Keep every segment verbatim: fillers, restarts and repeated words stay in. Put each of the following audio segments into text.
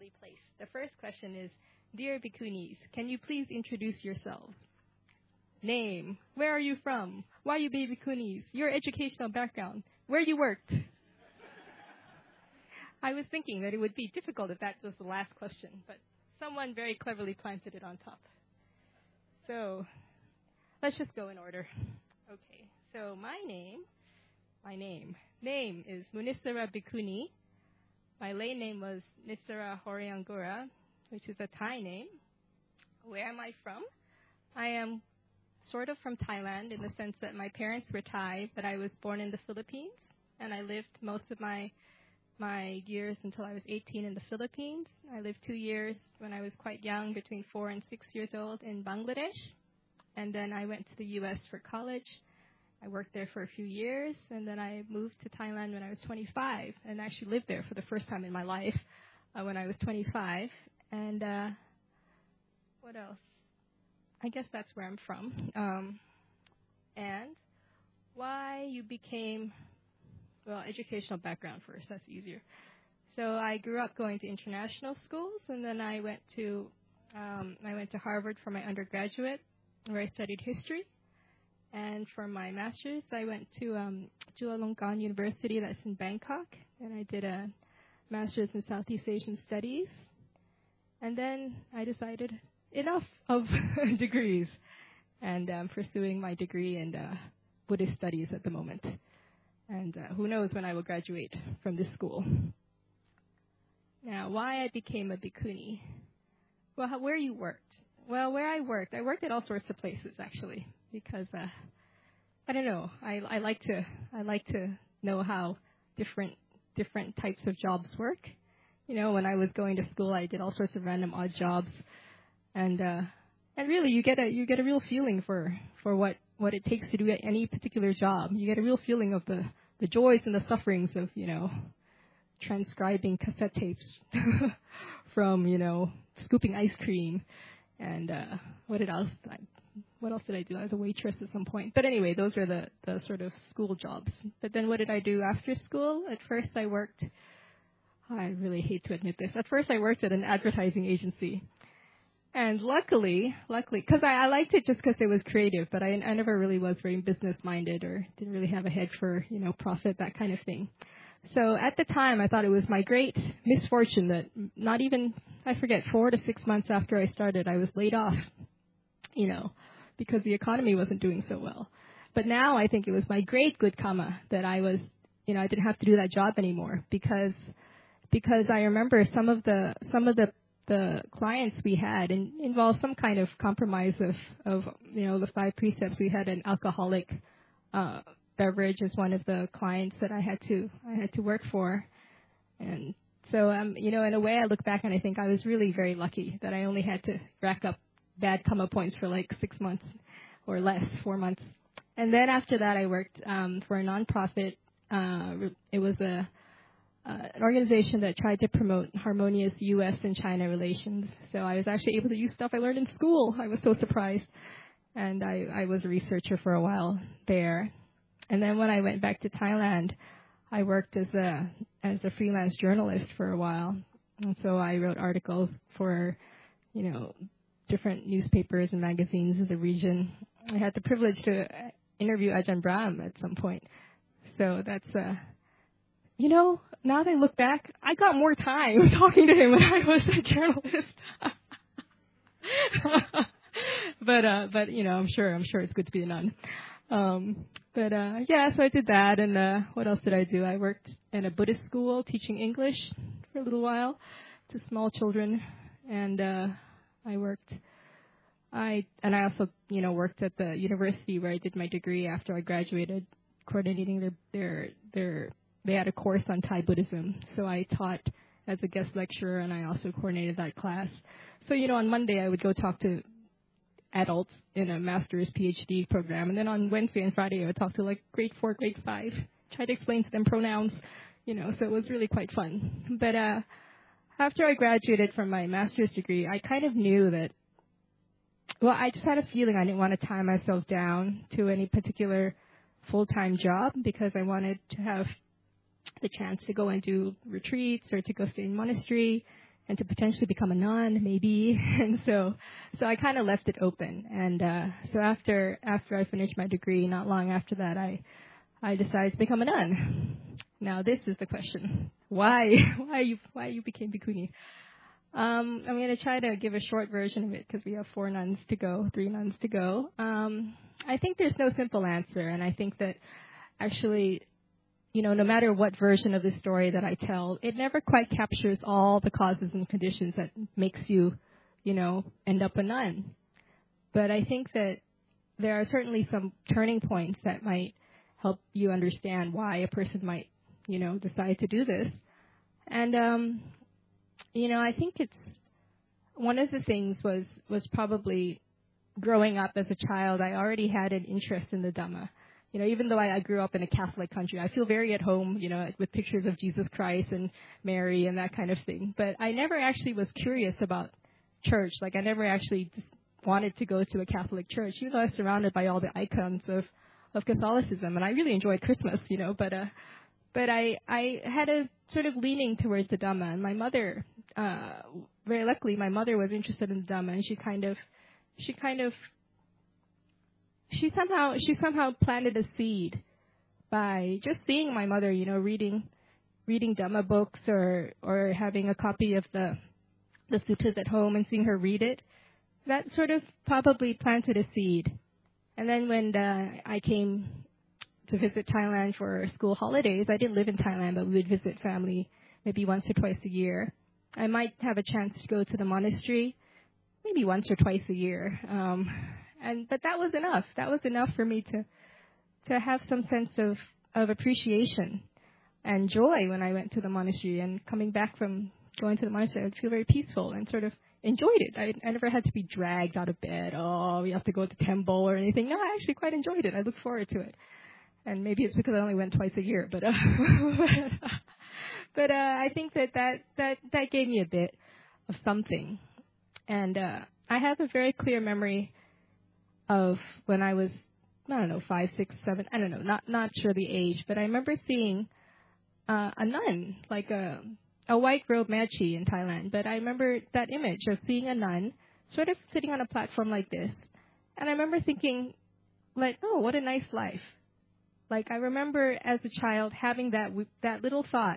cleverly placed. The first question is, Dear Bhikkhunis, can you please introduce yourselves? Name, where are you from? Why you be Bhikkhunis? Your educational background, where you worked. I was thinking that it would be difficult if that was the last question, but someone very cleverly planted it on top. So let's just go in order. Okay, so my name, my name, name is Munisara Bhikkhuni. My lay name was Nitsara Horyangura, which is a Thai name. Where am I from? I am sort of from Thailand in the sense that my parents were Thai, but I was born in the Philippines, and I lived most of my my years until I was eighteen in the Philippines. I lived two years when I was quite young, between four and six years old, in Bangladesh. And then I went to the U S for college. I worked there for a few years, and then I moved to Thailand when I was twenty-five, and actually lived there for the first time in my life uh, when I was twenty-five. And uh, what else? I guess that's where I'm from. Um, and why you became, well, educational background first, that's easier. So I grew up going to international schools, and then I went to um, I went to Harvard for my undergraduate, where I studied history. And for my master's, I went to um, Chulalongkorn University, that's in Bangkok, and I did a master's in Southeast Asian studies. And then I decided enough of degrees, and I'm pursuing my degree in uh, Buddhist studies at the moment. And uh, who knows when I will graduate from this school. Now, why I became a bhikkhuni? Well, how, where you worked? Well, where I worked, I worked at all sorts of places, actually, because uh, I don't know. I, I like to I like to know how different different types of jobs work. You know, when I was going to school, I did all sorts of random odd jobs, and uh, and really, you get a you get a real feeling for for what, what it takes to do any particular job. You get a real feeling of the, the joys and the sufferings of, you know, transcribing cassette tapes from, you know, scooping ice cream. And uh, what else? I, what else did I do? I was a waitress at some point. But anyway, those were the, the sort of school jobs. But then what did I do after school? At first I worked, I really hate to admit this, at first I worked at an advertising agency. And luckily, luckily, because I, I liked it just because it was creative, but I, I never really was very business-minded or didn't really have a head for, you know, profit, that kind of thing. So at the time, I thought it was my great misfortune that not even, I forget, four to six months after I started, I was laid off, you know, because the economy wasn't doing so well. But now I think it was my great good karma that I was, you know, I didn't have to do that job anymore because because I remember some of the some of the the clients we had in, involved some kind of compromise of, of, you know, the five precepts. We had an alcoholic uh beverage as one of the clients that I had to I had to work for. And so, um, you know, in a way I look back and I think I was really very lucky that I only had to rack up bad karma points for like six months or less, four months. And then after that I worked um, for a nonprofit. Uh, it was a uh, an organization that tried to promote harmonious U S and China relations. So I was actually able to use stuff I learned in school. I was so surprised. And I, I was a researcher for a while there. And then when I went back to Thailand, I worked as a as a freelance journalist for a while. And so I wrote articles for, you know, different newspapers and magazines in the region. I had the privilege to interview Ajahn Brahm at some point. So that's, uh, you know, now that I look back, I got more time talking to him when I was a journalist. but, uh, but, you know, I'm sure, I'm sure it's good to be a nun. Um, but, uh, yeah, so I did that. And, uh, what else did I do? I worked in a Buddhist school teaching English for a little while to small children. And, uh, I worked, I, and I also, you know, worked at the university where I did my degree after I graduated, coordinating their, their, their, they had a course on Thai Buddhism. So I taught as a guest lecturer and I also coordinated that class. So, you know, on Monday I would go talk to adults in a master's PhD program. And then on Wednesday and Friday I would talk to like grade four, grade five, try to explain to them pronouns, you know, so it was really quite fun. But, uh, after I graduated from my master's degree, I kind of knew that, well, I just had a feeling I didn't want to tie myself down to any particular full-time job because I wanted to have the chance to go and do retreats or to go stay in monastery and to potentially become a nun, maybe. And so, so I kind of left it open. And uh, so after after I finished my degree, not long after that, I I decided to become a nun. Now this is the question: why why you why you became bhikkhuni? Um, I'm going to try to give a short version of it because we have four nuns to go, three nuns to go. Um, I think there's no simple answer, and I think that actually, you know, no matter what version of the story that I tell, it never quite captures all the causes and conditions that makes you, you know, end up a nun. But I think that there are certainly some turning points that might help you understand why a person might, you know, decide to do this. And, um, you know, I think it's one of the things was, was probably growing up as a child, I already had an interest in the Dhamma. You know, even though I, I grew up in a Catholic country, I feel very at home, you know, with pictures of Jesus Christ and Mary and that kind of thing. But I never actually was curious about church. Like, I never actually just wanted to go to a Catholic church, even though I was surrounded by all the icons of, of Catholicism. And I really enjoyed Christmas, you know, but uh, but I, I had a sort of leaning towards the Dhamma. And my mother, uh, very luckily, my mother was interested in the Dhamma, and she kind of, she kind of, She somehow she somehow planted a seed by just seeing my mother, you know, reading reading Dhamma books or or having a copy of the the suttas at home and seeing her read it. That sort of probably planted a seed. And then when uh, I came to visit Thailand for school holidays, I didn't live in Thailand, but we would visit family maybe once or twice a year. I might have a chance to go to the monastery maybe once or twice a year. Um, And but that was enough. That was enough for me to to have some sense of, of appreciation and joy when I went to the monastery. And coming back from going to the monastery, I would feel very peaceful and sort of enjoyed it. I, I never had to be dragged out of bed. Oh, we have to go to temple or anything. No, I actually quite enjoyed it. I look forward to it. And maybe it's because I only went twice a year. But uh, but uh, I think that, that that that gave me a bit of something. And uh, I have a very clear memory of when I was, I don't know, five, six, seven, I don't know, not not sure the age, but I remember seeing uh, a nun, like a a white robe machi in Thailand. But I remember that image of seeing a nun sort of sitting on a platform like this. And I remember thinking, like, oh, what a nice life. Like, I remember as a child having that that little thought.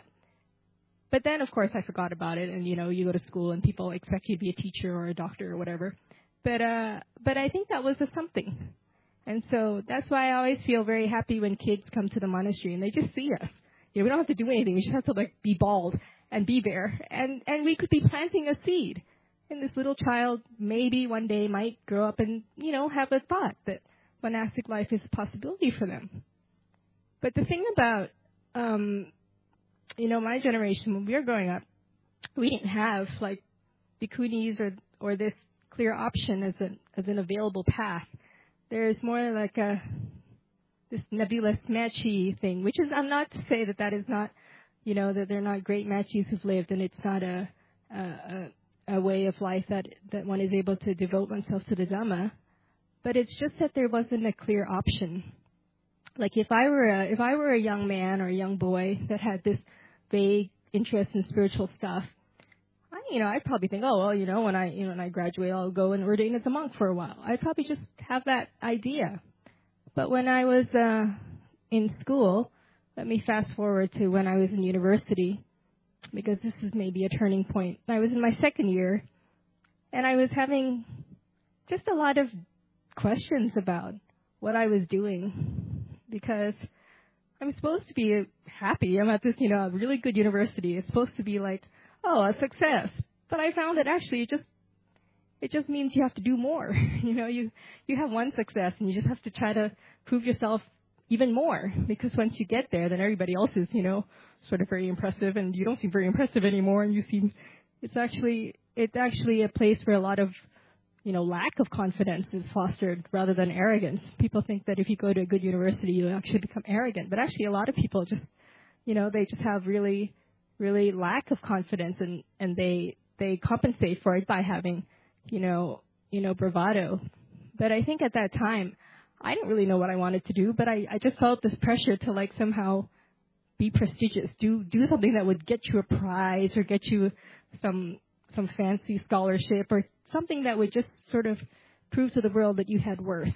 But then, of course, I forgot about it. And, you know, you go to school and people expect you to be a teacher or a doctor or whatever. But uh, but I think that was a something. And so that's why I always feel very happy when kids come to the monastery and they just see us. You know, we don't have to do anything. We just have to, like, be bald and be there. And, and we could be planting a seed. And this little child maybe one day might grow up and, you know, have a thought that monastic life is a possibility for them. But the thing about, um, you know, my generation, when we were growing up, we didn't have, like, bhikkhunis or, or this clear option as an as an available path. There is more like a this nebulous machi thing, which is I'm not to say that that is not, you know, that they're not great machis who've lived, and it's not a a, a way of life that that one is able to devote oneself to the Dhamma. But it's just that there wasn't a clear option. Like if I were a if I were a young man or a young boy that had this vague interest in spiritual stuff, I, you know, I'd probably think, oh, well, you know, when I, you know, when I graduate, I'll go and ordain as a monk for a while. I'd probably just have that idea. But when I was uh, in school, let me fast forward to when I was in university, because this is maybe a turning point. I was in my second year, and I was having just a lot of questions about what I was doing, because I'm supposed to be happy. I'm at this, you know, really good university. It's supposed to be like, oh, a success. But I found that actually it just it just means you have to do more. You know, you, you have one success and you just have to try to prove yourself even more. Because once you get there, then everybody else is, you know, sort of very impressive, and you don't seem very impressive anymore, and you seem it's actually it's actually a place where a lot of, you know, lack of confidence is fostered rather than arrogance. People think that if you go to a good university, you actually become arrogant. But actually a lot of people just, you know, they just have really really lack of confidence, and, and they they compensate for it by having, you know, you know, bravado. But I think at that time, I didn't really know what I wanted to do, but I, I just felt this pressure to like somehow be prestigious, do do something that would get you a prize or get you some some fancy scholarship or something that would just sort of prove to the world that you had worth.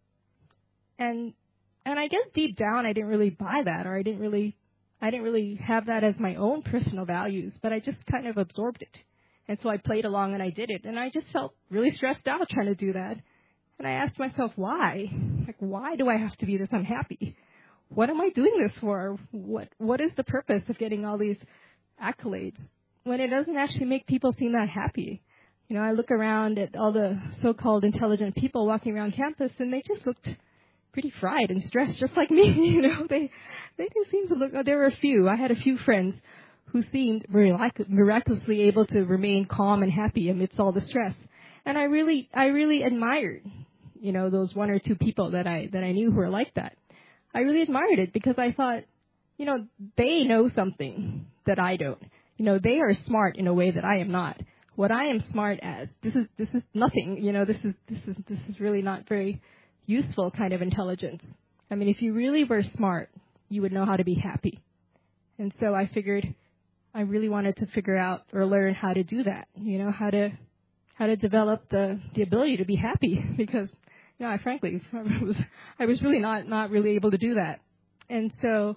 And and I guess deep down I didn't really buy that, or I didn't really I didn't really have that as my own personal values, but I just kind of absorbed it. And so I played along and I did it. And I just felt really stressed out trying to do that. And I asked myself, why? Like, why do I have to be this unhappy? What am I doing this for? What What is the purpose of getting all these accolades when it doesn't actually make people seem that happy? You know, I look around at all the so-called intelligent people walking around campus, and they just looked pretty fried and stressed, just like me. You know, they they didn't seem to look. Oh, there were a few. I had a few friends who seemed mirac- miraculously able to remain calm and happy amidst all the stress. And I really, I really admired, you know, those one or two people that I that I knew who were like that. I really admired it because I thought, you know, they know something that I don't. You know, they are smart in a way that I am not. What I am smart as, this is this is nothing. You know, this is this is this is really not very useful kind of intelligence. I mean, if you really were smart, you would know how to be happy. And so I figured I really wanted to figure out or learn how to do that. You know, how to how to develop the the ability to be happy, because you know, I frankly I was I was really not not really able to do that. And so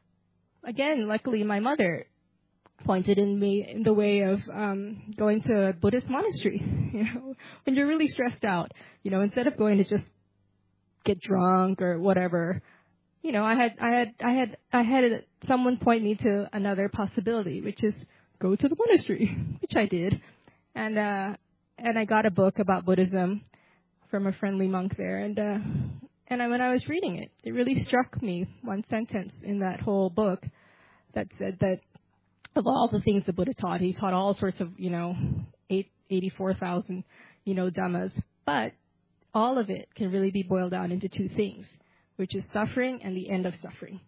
again, luckily my mother pointed in me in the way of um, going to a Buddhist monastery. You know, when you're really stressed out, you know, instead of going to just get drunk or whatever, you know, I had I had I had I had someone point me to another possibility, which is go to the monastery, which I did, and uh, and I got a book about Buddhism from a friendly monk there, and uh, and I, when I was reading it, it really struck me one sentence in that whole book that said that of all the things the Buddha taught, he taught all sorts of, you know, eight, eighty-four thousand, you know, dhammas, but all of it can really be boiled down into two things, which is suffering and the end of suffering.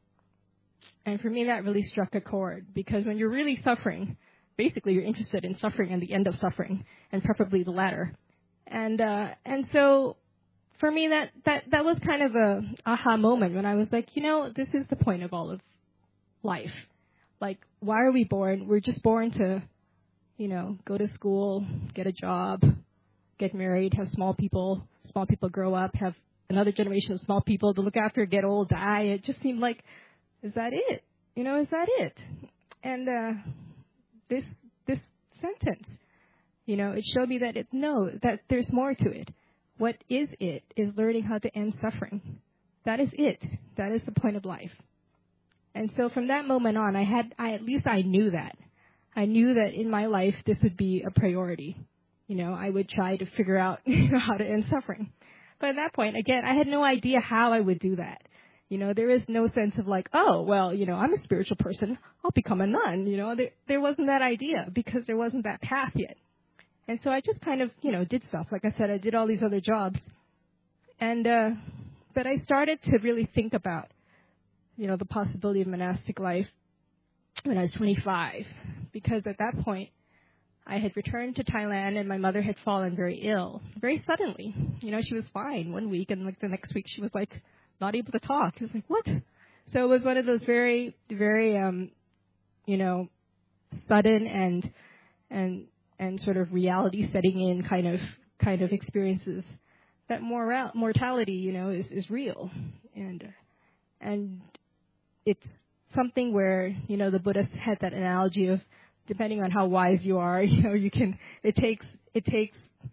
And for me, that really struck a chord, because when you're really suffering, basically you're interested in suffering and the end of suffering, and preferably the latter. And uh, and so for me, that, that, that was kind of a aha moment when I was like, you know, this is the point of all of life. Like, why are we born? We're just born to, you know, go to school, get a job, get married, have small people, small people grow up, have another generation of small people to look after, get old, die. It just seemed like, is that it? You know, is that it? And uh, this this sentence, you know, it showed me that it no, that there's more to it. What is it is learning how to end suffering. That is it. That is the point of life. And so from that moment on, I had, I at least I knew that. I knew that in my life this would be a priority. You know, I would try to figure out, you know, how to end suffering. But at that point, again, I had no idea how I would do that. You know, there is no sense of like, oh, well, you know, I'm a spiritual person, I'll become a nun. You know, there, there wasn't that idea because there wasn't that path yet. And so I just kind of, you know, did stuff. Like I said, I did all these other jobs. And, uh, but I started to really think about, you know, the possibility of monastic life when I was twenty-five, because at that point I had returned to Thailand and my mother had fallen very ill, very suddenly. You know, she was fine one week and like the next week she was like not able to talk. I was like, what? So it was one of those very, very, um, you know, sudden and and and sort of reality setting in kind of kind of experiences. That moral mortality, you know, is is real, and and it's something where, you know, the Buddhists had that analogy of, depending on how wise you are, you know, you can, it takes, it takes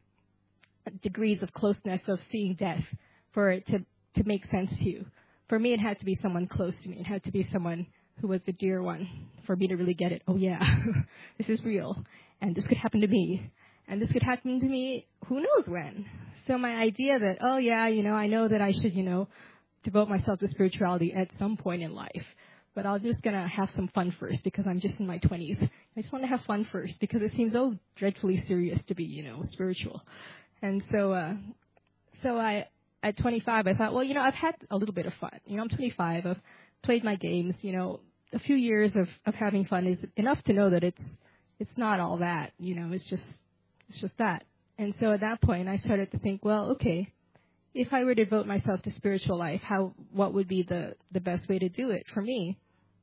degrees of closeness of seeing death for it to, to make sense to you. For me, it had to be someone close to me. It had to be someone who was a dear one for me to really get it. Oh yeah, this is real. And this could happen to me. And this could happen to me who knows when. So my idea that, oh yeah, you know, I know that I should, you know, devote myself to spirituality at some point in life. But I'm just going to have some fun first because I'm just in my twenties. I just want to have fun first because it seems so dreadfully serious to be, you know, spiritual. And so, uh, so I, at twenty-five, I thought, well, you know, I've had a little bit of fun. You know, I'm twenty-five. I've played my games. You know, a few years of, of having fun is enough to know that it's, it's not all that, you know, it's just, it's just that. And so at that point, I started to think, well, okay, if I were to devote myself to spiritual life, how, what would be the, the best way to do it for me?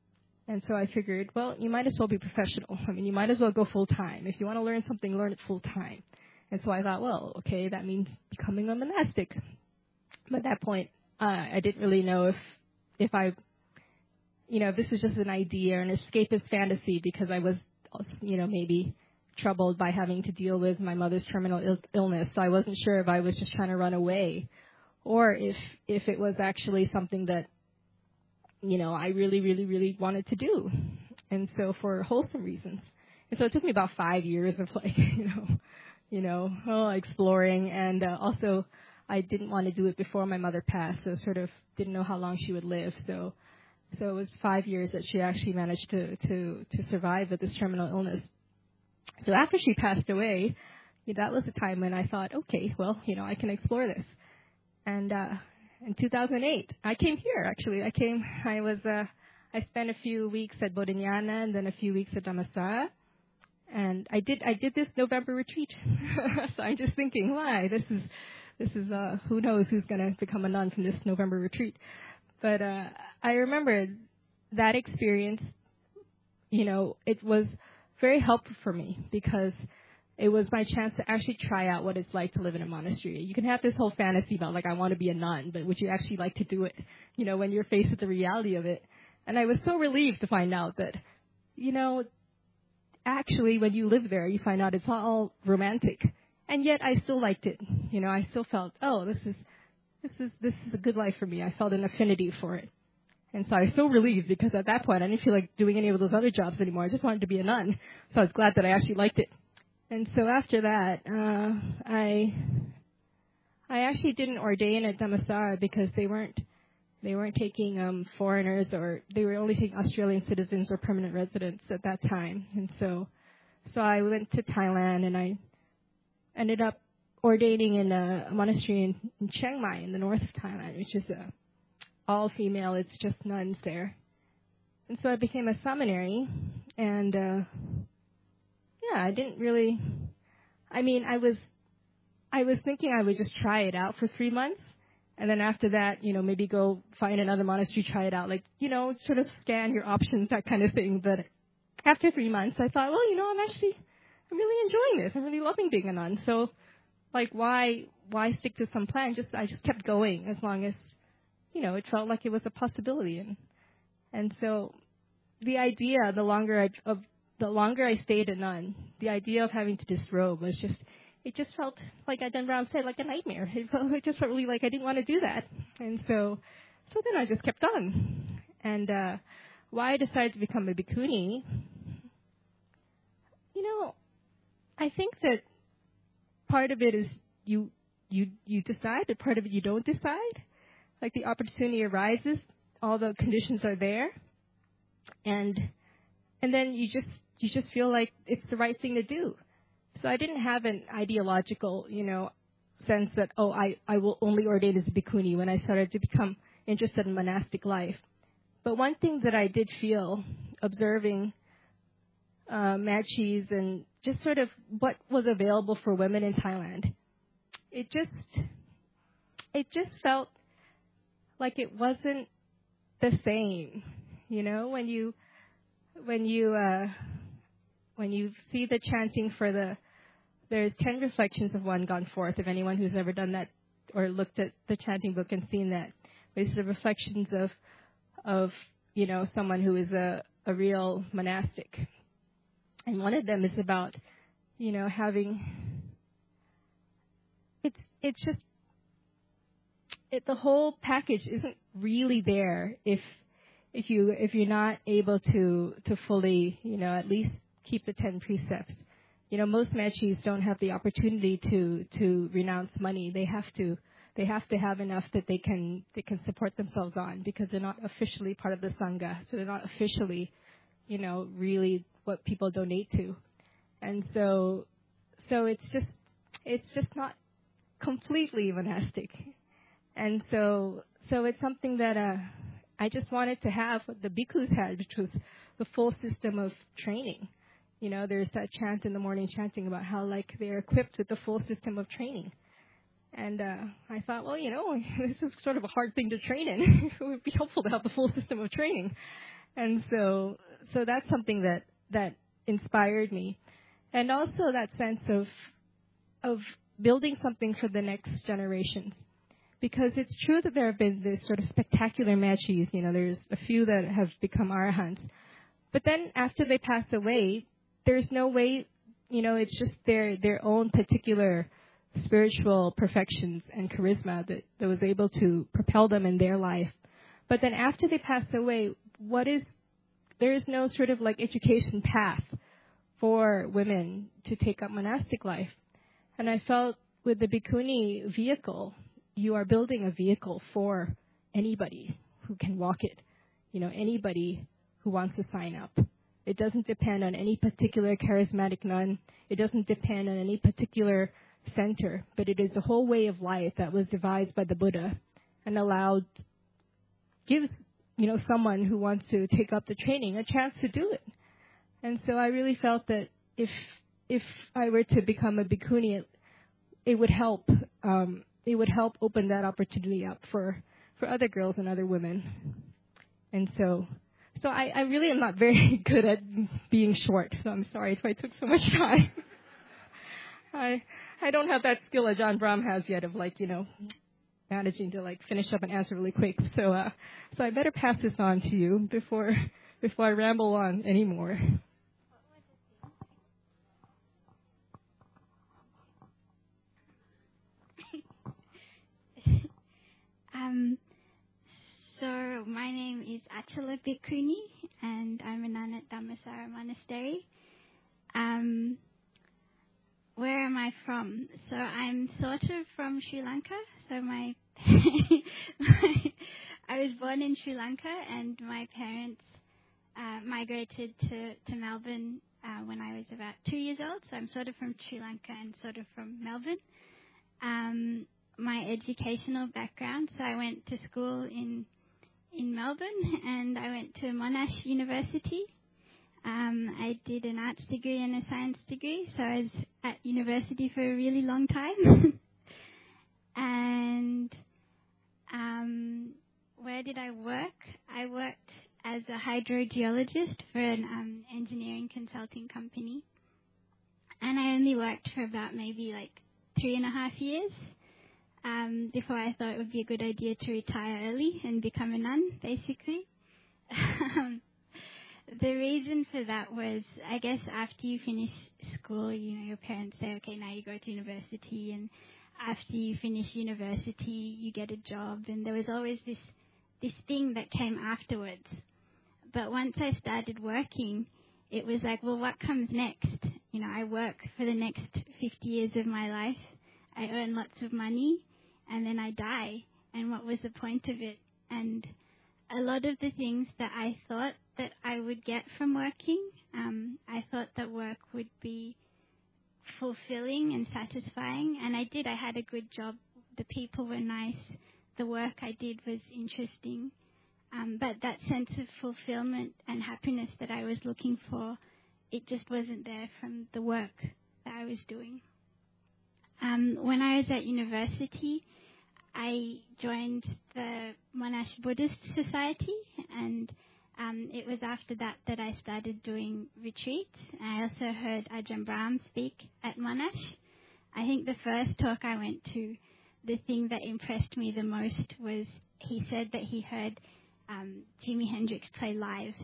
And so I figured, well, you might as well be professional. I mean, you might as well go full time. If you want to learn something, learn it full time. And so I thought, well, okay, that means becoming a monastic. But at that point, uh, I didn't really know if, if I, you know, if this was just an idea or an escapist fantasy, because I was, you know, maybe troubled by having to deal with my mother's terminal Ill- illness. So I wasn't sure if I was just trying to run away, or if if it was actually something that, you know, I really, really, really wanted to do. And so for wholesome reasons. And so it took me about five years of like, you know, you know, oh, exploring. And uh, also I didn't want to do it before my mother passed, so sort of didn't know how long she would live. So so it was five years that she actually managed to, to, to survive with this terminal illness. So after she passed away, that was the time when I thought, okay, well, you know, I can explore this. And uh, in two thousand eight, I came here, actually. I came, I was, uh, I spent a few weeks at Bodhinyana and then a few weeks at Dhammasara. And I did, I did this November retreat. So I'm just thinking, why? This is, this is, uh, who knows who's going to become a nun from this November retreat. But uh, I remember that experience, you know, it was very helpful for me because it was my chance to actually try out what it's like to live in a monastery. You can have this whole fantasy about, like, I want to be a nun, but would you actually like to do it, you know, when you're faced with the reality of it? And I was so relieved to find out that, you know, actually when you live there, you find out it's not all romantic. And yet I still liked it. You know, I still felt, oh, this is, this is, this is a good life for me. I felt an affinity for it. And so I was so relieved because at that point I didn't feel like doing any of those other jobs anymore. I just wanted to be a nun. So I was glad that I actually liked it. And so after that, uh, I I actually didn't ordain at Dhammasara because they weren't they weren't taking um, foreigners, or they were only taking Australian citizens or permanent residents at that time. And so so I went to Thailand and I ended up ordaining in a monastery in, in Chiang Mai in the north of Thailand, which is a all female. It's just nuns there. And so I became a seminary, and uh, yeah, I didn't really. I mean, I was, I was thinking I would just try it out for three months, and then after that, you know, maybe go find another monastery, try it out, like, you know, sort of scan your options, that kind of thing. But after three months, I thought, well, you know, I'm actually, I'm really enjoying this. I'm really loving being a nun. So, like, why, why stick to some plan? Just, I just kept going as long as, you know, it felt like it was a possibility. And, and so the idea, the longer I, of, the longer I stayed a nun, the idea of having to disrobe was just, it just felt like Ajahn Brahm said, like a nightmare. It, felt, it just felt really like I didn't want to do that. And so, so then I just kept on. And, uh, why I decided to become a bhikkhuni, you know, I think that part of it is you, you, you decide, but part of it you don't decide. Like, the opportunity arises, all the conditions are there, and and then you just you just feel like it's the right thing to do. So I didn't have an ideological, you know, sense that, oh, I, I will only ordain as a bhikkhuni when I started to become interested in monastic life. But one thing that I did feel, observing uh, Machis and just sort of what was available for women in Thailand, it just it just felt like it wasn't the same, you know, when you when you uh, when you see the chanting for the, there's ten reflections of one gone forth. If anyone who's ever done that or looked at the chanting book and seen that, it's the reflections of of you know, someone who is a a real monastic, and one of them is about, you know, having it's it's just. It, the whole package isn't really there if if you if you're not able to to fully, you know, at least keep the ten precepts. You know, most Machis don't have the opportunity to to renounce money. They have to they have to have enough that they can they can support themselves on, because they're not officially part of the Sangha, so they're not officially, you know, really what people donate to. And so so it's just it's just not completely monastic. And so, so it's something that uh, I just wanted to have what the bhikkhus had, which was the full system of training. You know, there's that chant in the morning chanting about how, like, they're equipped with the full system of training. And uh, I thought, well, you know, this is sort of a hard thing to train in. It would be helpful to have the full system of training. And so, so that's something that, that inspired me. And also that sense of, of building something for the next generations. Because it's true that there have been this sort of spectacular machis, you know, there's a few that have become arahants. But then after they pass away, there's no way, you know, it's just their, their own particular spiritual perfections and charisma that, that was able to propel them in their life. But then after they pass away, what is, there is no sort of like education path for women to take up monastic life. And I felt with the Bhikkhuni vehicle, you are building a vehicle for anybody who can walk it. You know, anybody who wants to sign up. It doesn't depend on any particular charismatic nun. It doesn't depend on any particular center, but it is a whole way of life that was devised by the Buddha and allowed, gives, you know, someone who wants to take up the training a chance to do it. And so I really felt that if if I were to become a bhikkhuni, it, it would help. Um, it would help open that opportunity up for, for other girls and other women. And so, so I, I really am not very good at being short. So I'm sorry if I took so much time. I I don't have that skill that John Brahm has yet of like, you know, managing to like finish up and answer really quick. So uh, so I better pass this on to you before before I ramble on anymore. um, so my name is Achala Bhikkhuni, and I'm a nun at Dhammasara Monastery. Um, where am I from? So I'm sort of from Sri Lanka. So my, my I was born in Sri Lanka, and my parents uh, migrated to, to Melbourne uh, when I was about two years old. So I'm sort of from Sri Lanka and sort of from Melbourne. Um, my educational background, so I went to school in in Melbourne, and I went to Monash University. Um, I did an arts degree and a science degree, so I was at university for a really long time. And um, where did I work? I worked as a hydrogeologist for an um, engineering consulting company. And I only worked for about maybe like three and a half years um, before I thought it would be a good idea to retire early and become a nun, basically. The reason for that was, I guess, after you finish school, you know, your parents say, okay, now you go to university, and after you finish university, you get a job, and there was always this this thing that came afterwards. But once I started working, it was like, well, what comes next? You know, I work for the next fifty years of my life, I earn lots of money, and then I die, and what was the point of it? And a lot of the things that I thought that I would get from working, um, I thought that work would be fulfilling and satisfying, and I did. I had a good job. The people were nice. The work I did was interesting. Um, but that sense of fulfillment and happiness that I was looking for, it just wasn't there from the work that I was doing. Um, when I was at university, I joined the Monash Buddhist Society, and um, it was after that that I started doing retreats. I also heard Ajahn Brahm speak at Monash. I think the first talk I went to, the thing that impressed me the most was he said that he heard um, Jimi Hendrix play live.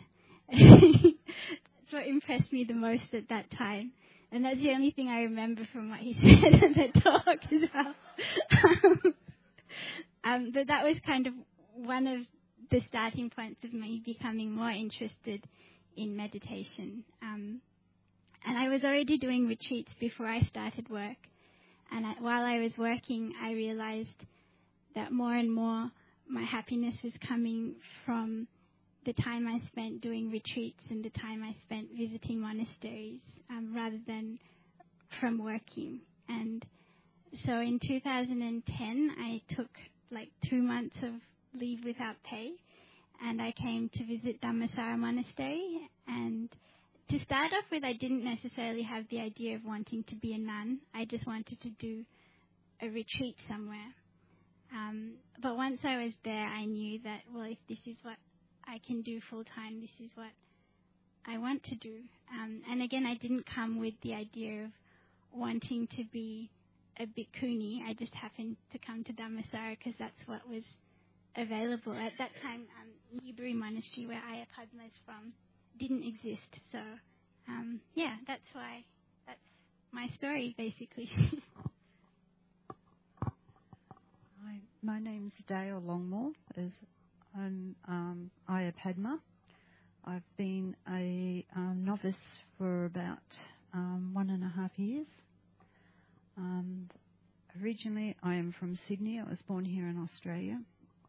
That's what impressed me the most at that time. And that's the only thing I remember from what he said in the talk as well. Um, but that was kind of one of the starting points of me becoming more interested in meditation. Um, and I was already doing retreats before I started work. And I, while I was working, I realized that more and more my happiness was coming from the time I spent doing retreats and the time I spent visiting monasteries, um, rather than from working. And so in two thousand ten, I took like two months of leave without pay, and I came to visit Dhammasara Monastery. And to start off with, I didn't necessarily have the idea of wanting to be a nun. I just wanted to do a retreat somewhere. Um, but once I was there, I knew that, well, if this is what I can do full time. This is what I want to do. Um, and again, I didn't come with the idea of wanting to be a bhikkhuni. I just happened to come to Dhammasara because that's what was available at that time. Um, Newbury Monastery, where Ayya Padma is from, didn't exist. So, um, yeah, that's why. That's my story, basically. Hi, my name's Dale Longmore. As I'm um, Ayya Padma. I've been a um, novice for about um, one and a half years. Um, originally, I am from Sydney. I was born here in Australia.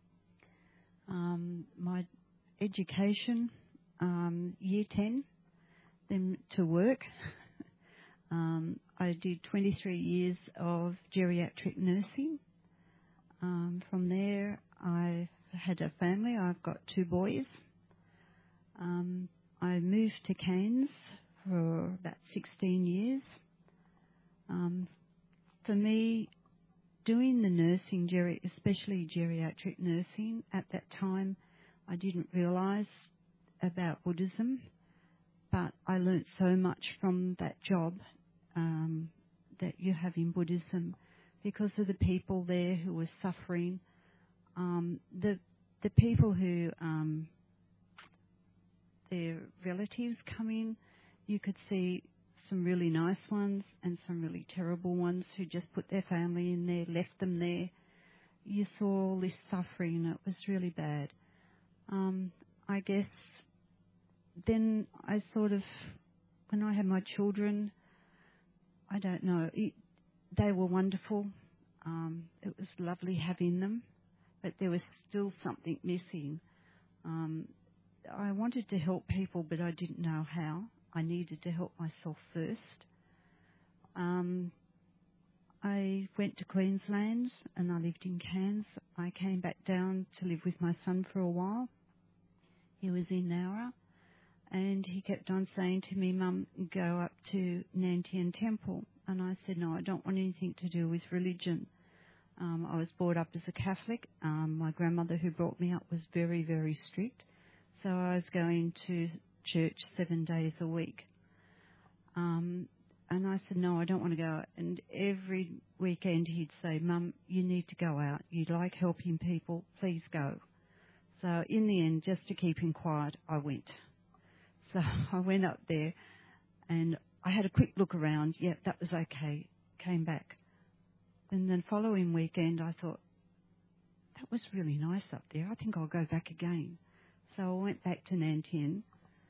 Um, my education, um, year ten, then to work. um, I did twenty-three years of geriatric nursing. Um, from there, I had a family. I've got two boys. Um, I moved to Cairns for about sixteen years. Um, for me, doing the nursing, geri- especially geriatric nursing, at that time I didn't realise about Buddhism, but I learnt so much from that job um, that you have in Buddhism because of the people there who were suffering. Um, the the people who um, their relatives come in, you could see some really nice ones and some really terrible ones who just put their family in there, left them there. You saw all this suffering. It was really bad. Um, I guess then I sort of, when I had my children, I don't know, it, they were wonderful. Um, it was lovely having them, but there was still something missing. Um, I wanted to help people, but I didn't know how. I needed to help myself first. Um, I went to Queensland and I lived in Cairns. I came back down to live with my son for a while. He was in Nowra, and he kept on saying to me, "Mum, go up to Nantian Temple." And I said, "No, I don't want anything to do with religion." Um, I was brought up as a Catholic. Um, my grandmother who brought me up was very, very strict. So I was going to church seven days a week. Um, and I said, "No, I don't want to go." And every weekend he'd say, "Mum, you need to go out. You like helping people. Please go." So in the end, just to keep him quiet, I went. So I went up there and I had a quick look around. Yeah, that was okay. Came back. And then following weekend, I thought, that was really nice up there. I think I'll go back again. So I went back to Nantian,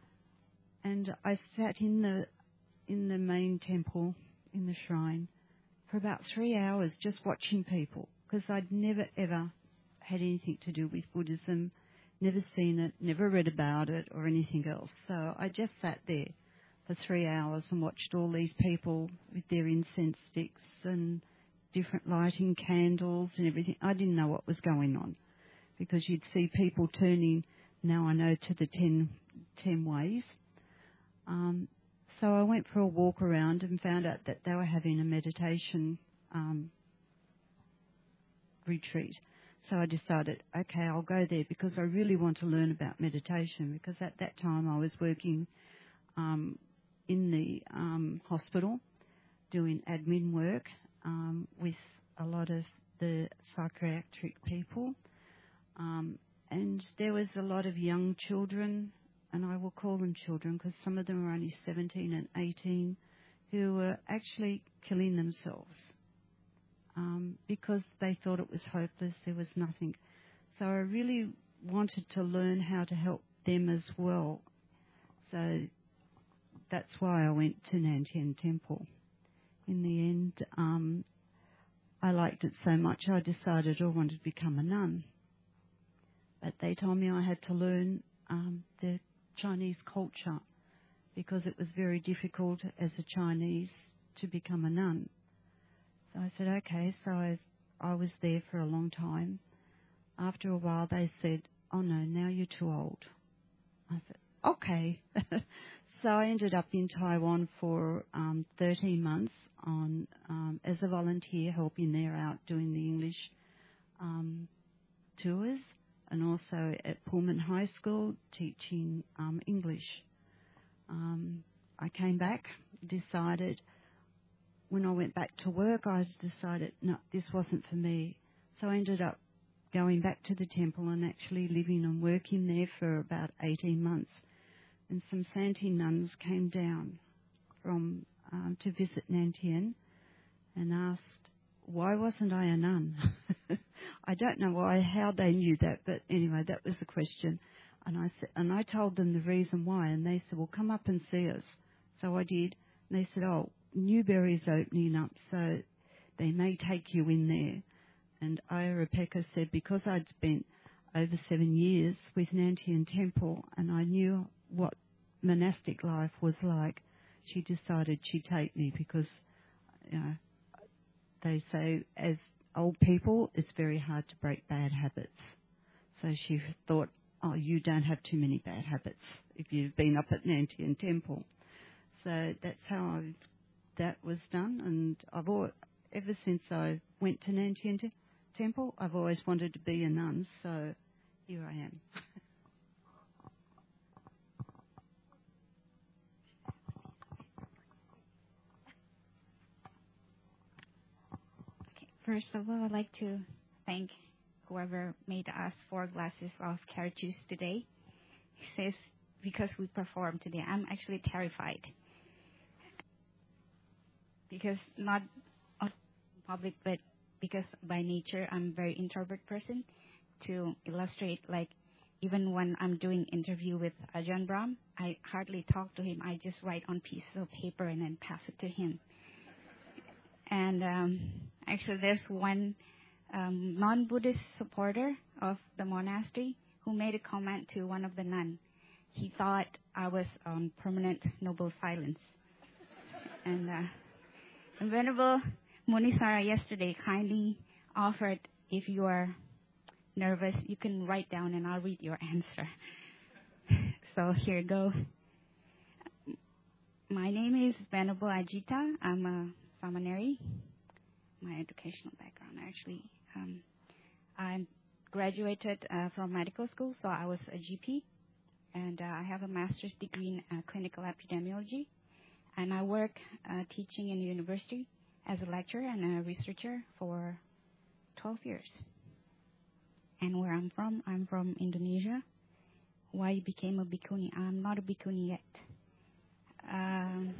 and I sat in the in the main temple, in the shrine, for about three hours just watching people, because I'd never, ever had anything to do with Buddhism, never seen it, never read about it or anything else. So I just sat there for three hours and watched all these people with their incense sticks and different lighting candles and everything. I didn't know what was going on, because you'd see people turning, now I know, to the ten, ten ways. Um, so I went for a walk around and found out that they were having a meditation um, retreat. So I decided, okay, I'll go there because I really want to learn about meditation, because at that time I was working um, in the um, hospital doing admin work um, with a lot of the psychiatric people. Um, and there was a lot of young children, and I will call them children because some of them were only seventeen and eighteen, who were actually killing themselves um, because they thought it was hopeless, there was nothing. So I really wanted to learn how to help them as well. So that's why I went to Nantian Temple. In the end, um, I liked it so much I decided I wanted to become a nun. But they told me I had to learn um, the Chinese culture, because it was very difficult as a Chinese to become a nun. So I said, okay. So I, I was there for a long time. After a while, they said, "Oh no, now you're too old." I said, okay. So I ended up in Taiwan for um, thirteen months on um, as a volunteer, helping there out doing the English um, tours. and also at Pullman High School teaching um, English. Um, I came back, decided, when I went back to work, I decided, no, this wasn't for me. So I ended up going back to the temple and actually living and working there for about eighteen months. And some Santee nuns came down from um, to visit Nantien and asked, why wasn't I a nun? I don't know why, how they knew that, but anyway, that was the question. And I said, and I told them the reason why, and they said, well, come up and see us. So I did, and they said, oh, Newberry's opening up, so they may take you in there. And Ayurapeka said, because I'd spent over seven years with Nantien Temple and I knew what monastic life was like, she decided she'd take me because, you know, they say as old people, it's very hard to break bad habits. So she thought, oh, you don't have too many bad habits if you've been up at Nantien Temple. So that's how I've, that was done. And I've always, ever since I went to Nantien Temple, Temple, I've always wanted to be a nun, so here I am. Okay. First of all, I'd like to thank whoever made us four glasses of carrot juice today. He says, because we performed today, I'm actually terrified. Because not in public, but because by nature I'm a very introvert person. To illustrate, like even when I'm doing interview with Ajahn Brahm, I hardly talk to him. I just write on pieces of paper and then pass it to him. And um, actually, there's one um, non-Buddhist supporter of the monastery who made a comment to one of the nuns. He thought I was on permanent noble silence. And uh, Venerable Munisara yesterday kindly offered, if you are nervous, you can write down and I'll read your answer. So here you go. My name is Venerable Ajita. I'm a seminary. My educational background, actually. Um, I graduated uh, from medical school, so I was a G P. And uh, I have a master's degree in uh, clinical epidemiology. And I work uh, teaching in the university as a lecturer and a researcher for twelve years. And where I'm from, I'm from Indonesia. Why I became a bhikkhuni? I'm not a bhikkhuni yet. Um,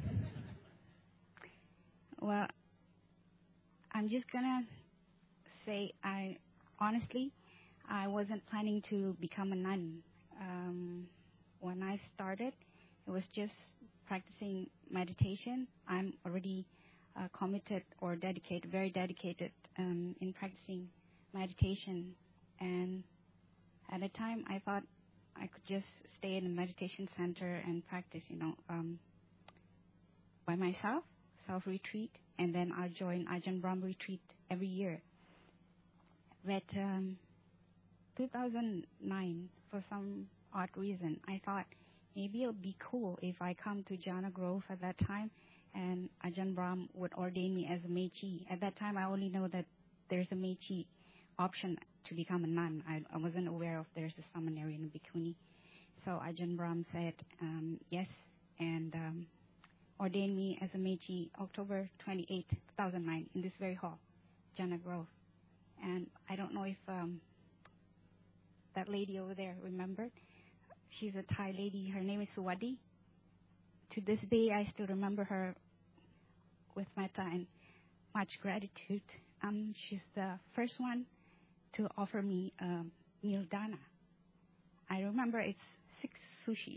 well, I'm just going to say, I honestly, I wasn't planning to become a nun. Um, when I started, it was just practicing meditation. I'm already uh, committed or dedicated, very dedicated um, in practicing meditation. And at the time, I thought I could just stay in a meditation center and practice, you know, um, by myself, self-retreat, and then I'll join Ajahn Brahm retreat every year. But um, two thousand nine, for some odd reason, I thought maybe it would be cool if I come to Jhana Grove at that time and Ajahn Brahm would ordain me as a Mechi. At that time, I only know that there's a Mechi option to become a nun. I, I wasn't aware of there's a seminary and a bhikkhuni. So Ajahn Brahm said um, yes and um, ordained me as a Mechi October twenty-eighth, two thousand nine in this very hall, Jhana Grove. And I don't know if um, that lady over there remembered. She's a Thai lady. Her name is Suwadi. To this day, I still remember her with metta and much gratitude. Um, she's the first one to offer me um, meal dana. I remember it's six sushis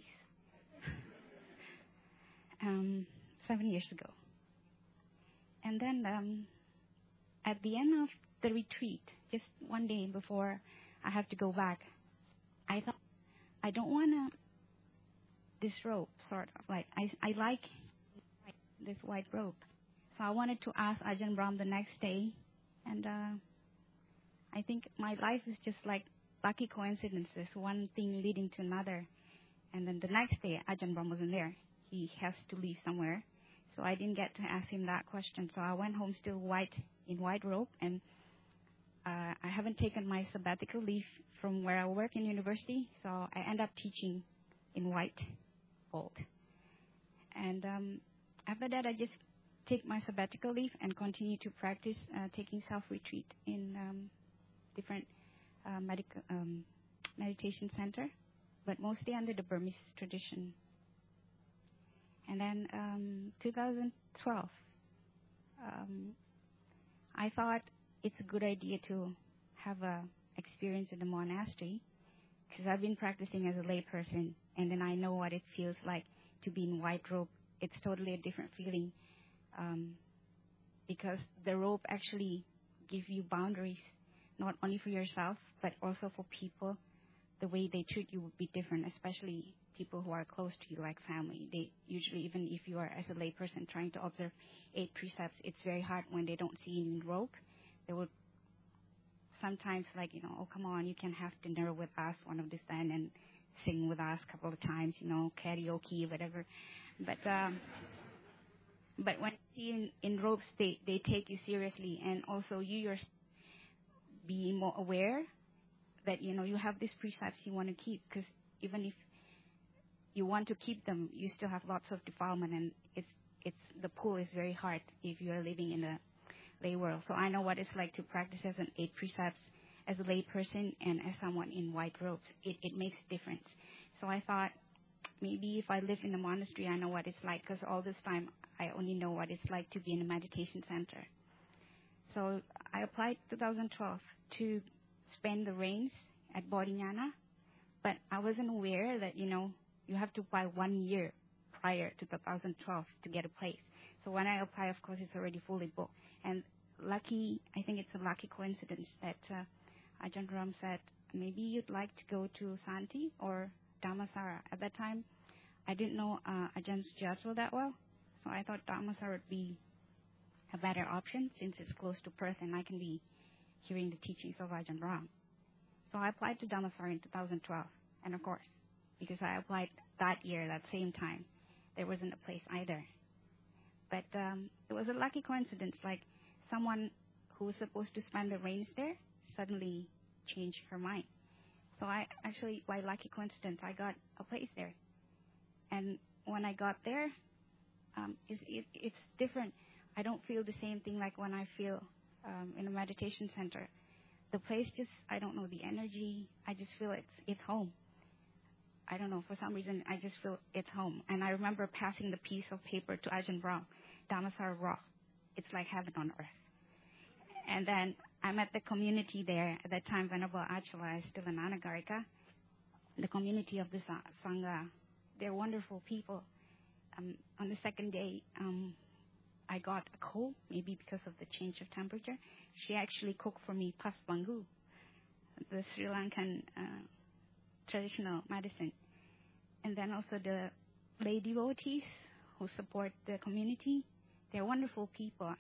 um, seven years ago. And then um, at the end of the retreat, just one day before I have to go back, I thought, I don't want to disrobe, sort of. Like, I, I like this white robe. So I wanted to ask Ajahn Brahm the next day. And uh, I think my life is just like lucky coincidences, one thing leading to another. And then the next day, Ajahn Brahm wasn't there. He has to leave somewhere. So I didn't get to ask him that question. So I went home still white, in white robe. And uh, I haven't taken my sabbatical leave from where I work in university, so I end up teaching in white bold. And um, after that, I just take my sabbatical leave and continue to practice uh, taking self-retreat in um, different uh, medical um, meditation center, but mostly under the Burmese tradition. And then um, two thousand twelve, um, I thought it's a good idea to have a experience in the monastery because I've been practicing as a layperson, and then I know what it feels like to be in white robe. It's totally a different feeling um, because the robe actually gives you boundaries, not only for yourself, but also for people. The way they treat you would be different, especially people who are close to you, like family. They usually, even if you are as a layperson trying to observe eight precepts, it's very hard when they don't see you in robe. They would sometimes like, you know, oh, come on, you can have dinner with us one of this time and sing with us a couple of times, you know, karaoke, whatever. But um, but when you see in, in robes, they, they take you seriously. And also you yourself be more aware that, you know, you have these precepts you want to keep, because even if you want to keep them, you still have lots of defilement, and it's it's the pull is very hard if you are living in a lay world. So I know what it's like to practice as an eight precepts as a lay person and as someone in white robes. It it makes a difference. So I thought maybe if I live in a monastery, I know what it's like, because all this time I only know what it's like to be in a meditation center. So I applied twenty twelve to spend the rains at Bodhinyana, but I wasn't aware that, you know, you have to apply one year prior to two thousand twelve to get a place. So when I apply, of course, it's already fully booked. And lucky, I think it's a lucky coincidence that uh, Ajahn Ram said, maybe you'd like to go to Santi or Dhammasara. At that time, I didn't know uh, Ajahn Sujato that well, so I thought Dhammasara would be a better option since it's close to Perth and I can be hearing the teachings of Ajahn Ram. So I applied to Dhammasara in two thousand twelve, and of course, because I applied that year, that same time, there wasn't a place either. But um, it was a lucky coincidence, like someone who was supposed to spend the rains there suddenly changed her mind. So I actually, by lucky coincidence, I got a place there. And when I got there, um, it's, it, it's different. I don't feel the same thing like when I feel um, in a meditation center. The place just, I don't know, the energy, I just feel it's it's home. I don't know, for some reason, I just feel it's home. And I remember passing the piece of paper to Ajahn Brahm, Dhammasara Rock. It's like heaven on earth. And then I met the community there. At that time, Venerable Achala is still in Anagarika. The community of the Sangha, they're wonderful people. Um, on the second day, um, I got a cold, maybe because of the change of temperature. She actually cooked for me pas bangu, the Sri Lankan uh, traditional medicine. And then also the lay devotees who support the community. They're wonderful people.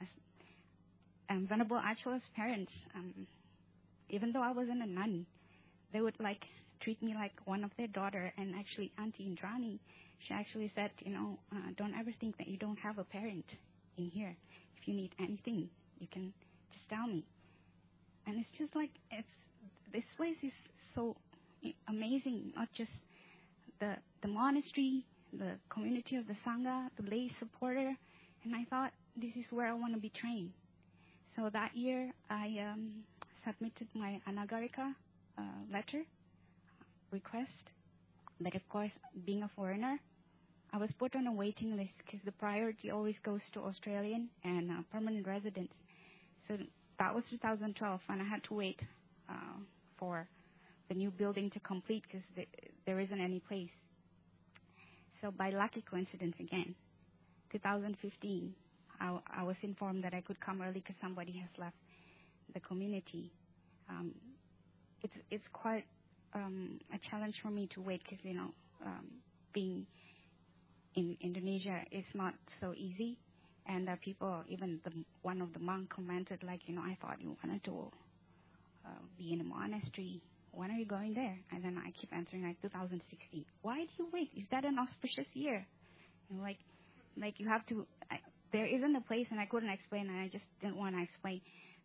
And Venerable Achala's parents, um, even though I wasn't a nun, they would like treat me like one of their daughter. And actually, Auntie Indrani, she actually said, you know, uh, don't ever think that you don't have a parent in here. If you need anything, you can just tell me. And it's just like, it's this place is so amazing, not just the the monastery, the community of the Sangha, the lay supporter. And I thought, this is where I want to be trained. So that year, I um, submitted my Anagarika uh, letter request. But of course, being a foreigner, I was put on a waiting list because the priority always goes to Australian and uh, permanent residents. So that was two thousand twelve, and I had to wait uh, for the new building to complete because the, there isn't any place. So by lucky coincidence again, two thousand fifteen, I, I was informed that I could come early because somebody has left the community. Um, it's it's quite um, a challenge for me to wait because, you know, um, being in Indonesia is not so easy. And uh, people, even the, one of the monks commented, like, you know, I thought you wanted to uh, be in a monastery. When are you going there? And then I keep answering, like, two thousand sixteen. Why do you wait? Is that an auspicious year? And like, like you have to, I, there isn't a place, and I couldn't explain, and I just didn't want to explain.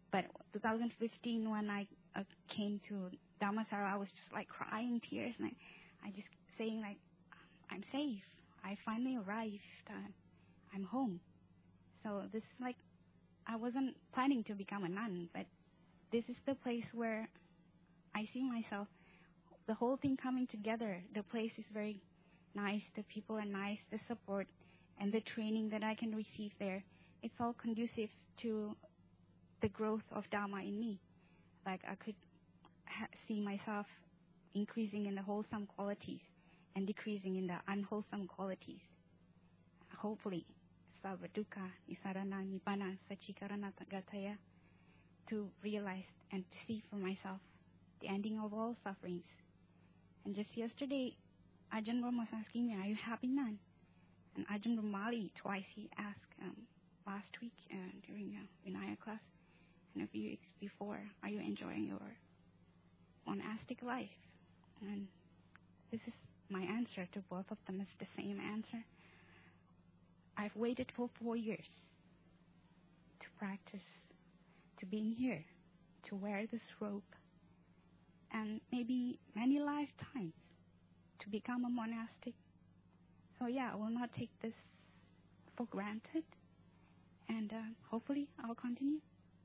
But twenty fifteen, when I uh, came to Dhammasara, I was just like crying tears, and I, I just saying like, I'm safe. I finally arrived. Uh, I'm home. So this is like, I wasn't planning to become a nun, but this is the place where I see myself. The whole thing coming together. The place is very nice. The people are nice. The support and the training that I can receive there, it's all conducive to the growth of Dharma in me. Like I could ha- see myself increasing in the wholesome qualities and decreasing in the unwholesome qualities. Hopefully, Sarvadukkha, Nisarana, Nibbana, Sachikarana, Tagataya, to realize and to see for myself the ending of all sufferings. And just yesterday, Ajahn Brahm was asking me, are you happy, nun? And Ajahn Brahmali, twice he asked um, last week uh, during a Vinaya class and a few weeks before, are you enjoying your monastic life? And this is my answer to both of them. It's the same answer. I've waited for four years to practice, to being here, to wear this robe, and maybe many lifetimes to become a monastic. So yeah, I will not take this for granted, and uh, hopefully I'll continue.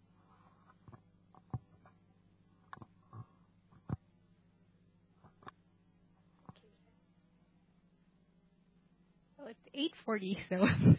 Well, it's eight forty, so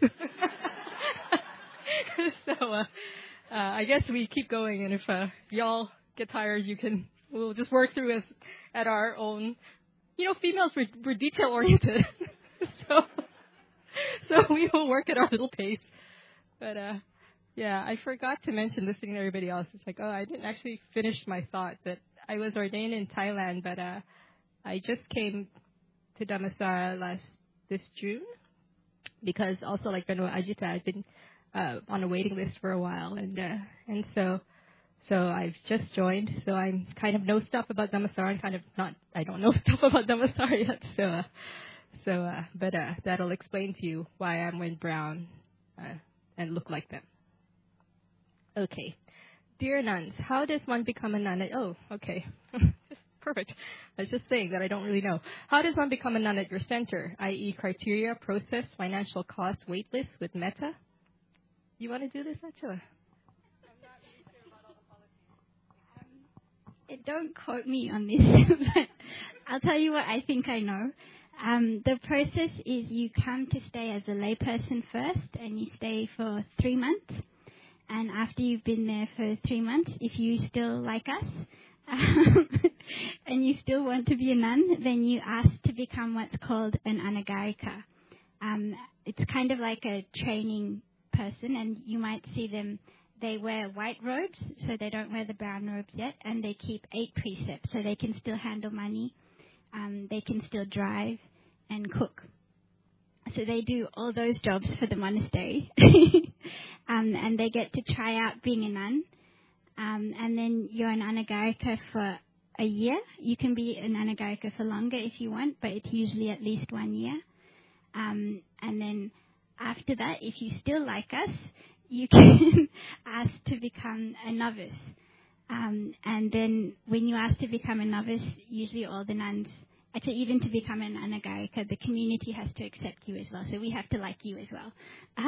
so uh, uh, I guess we keep going, and if uh, y'all get tired, you can. We'll just work through us at our own. You know, females we're, we're detail oriented, so so we will work at our little pace. But uh, yeah, I forgot to mention, listening to everybody else. It's like, oh, I didn't actually finish my thought that I was ordained in Thailand, but uh, I just came to Dhammasara last this June because also like Venerable Ajita, I've been uh, on a waiting list for a while, and uh, and so. So I've just joined, so I'm kind of know stuff about Dhammasara and kind of not, I don't know stuff about Dhammasara yet. So, uh, so, uh, but uh, that'll explain to you why I'm wearing brown uh, and look like them. Okay. Dear nuns, how does one become a nun? At, oh, okay. Perfect. I was just saying that I don't really know. How does one become a nun at your center, that is criteria, process, financial costs, wait list with metta? You want to do this, Achila? Don't quote me on this, but I'll tell you what I think I know. Um, the process is you come to stay as a layperson first, and you stay for three months. And after you've been there for three months, if you still like us, um, and you still want to be a nun, then you ask to become what's called an anagarika. Um, it's kind of like a training person, and you might see them. They wear white robes, so they don't wear the brown robes yet, and they keep eight precepts, so they can still handle money, um, they can still drive and cook. So they do all those jobs for the monastery, um, and they get to try out being a nun, um, and then you're an anagarika for a year. You can be an anagarika for longer if you want, but it's usually at least one year. Um, and then after that, if you still like us, you can ask to become a novice. Um, and then when you ask to become a novice, usually all the nuns, actually even to become an anagarika, the community has to accept you as well. So we have to like you as well.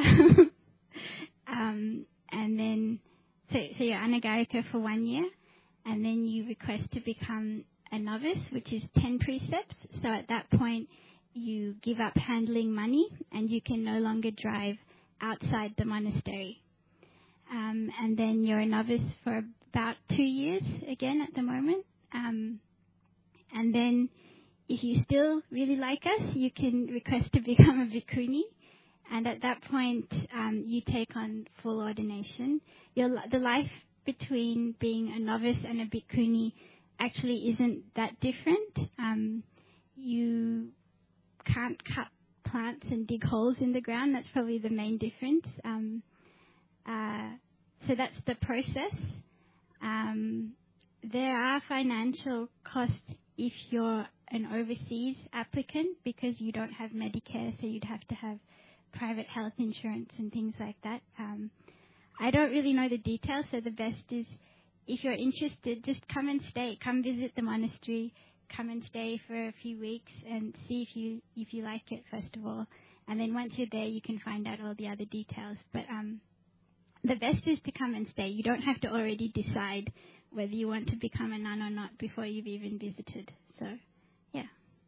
um, and then, so, so you're anagarika for one year, and then you request to become a novice, which is ten precepts. So at that point, you give up handling money, and you can no longer drive outside the monastery. Um, and then you're a novice for about two years again at the moment. Um, and then if you still really like us, you can request to become a bhikkhuni. And at that point, um, you take on full ordination. Your, the life between being a novice and a bhikkhuni actually isn't that different. Um, you can't cut plants and dig holes in the ground. That's probably the main difference. Um, uh, so that's the process. Um, there are financial costs if you're an overseas applicant because you don't have Medicare, so you'd have to have private health insurance and things like that. Um, I don't really know the details, so the best is, if you're interested, just come and stay. Come visit the monastery. Come and stay for a few weeks and see if you if you like it, first of all. And then once you're there, you can find out all the other details. But um, the best is to come and stay. You don't have to already decide whether you want to become a nun or not before you've even visited. So, yeah.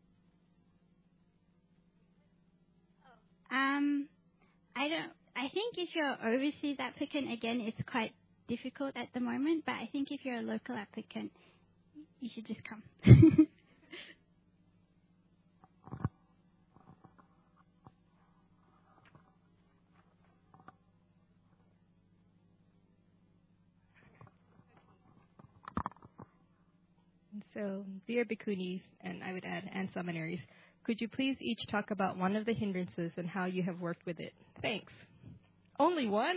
Um, I don't. I think if you're overseas applicant, again, it's quite difficult at the moment. But I think if you're a local applicant, you should just come. So, dear bhikkhunis, and I would add, and seminaries, could you please each talk about one of the hindrances and how you have worked with it? Thanks. Only one?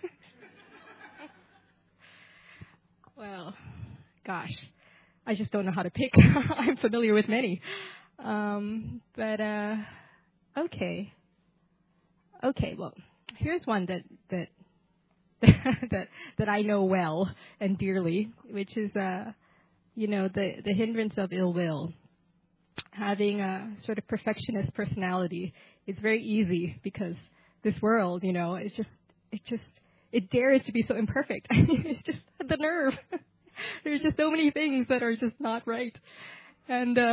Well, gosh, I just don't know how to pick. I'm familiar with many. Um, but, uh, okay. Okay, well, here's one that, that, that, that I know well and dearly, which is, uh, you know, the, the hindrance of ill will. Having a sort of perfectionist personality is very easy because this world, you know, it's just, it just, it dares to be so imperfect. I mean, it's just the nerve. There's just so many things that are just not right. And, uh,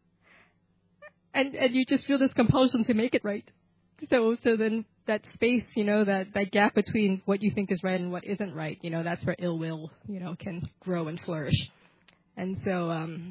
and, and you just feel this compulsion to make it right. So, so then that space, you know, that, that gap between what you think is right and what isn't right, you know, that's where ill will, you know, can grow and flourish. And so, um,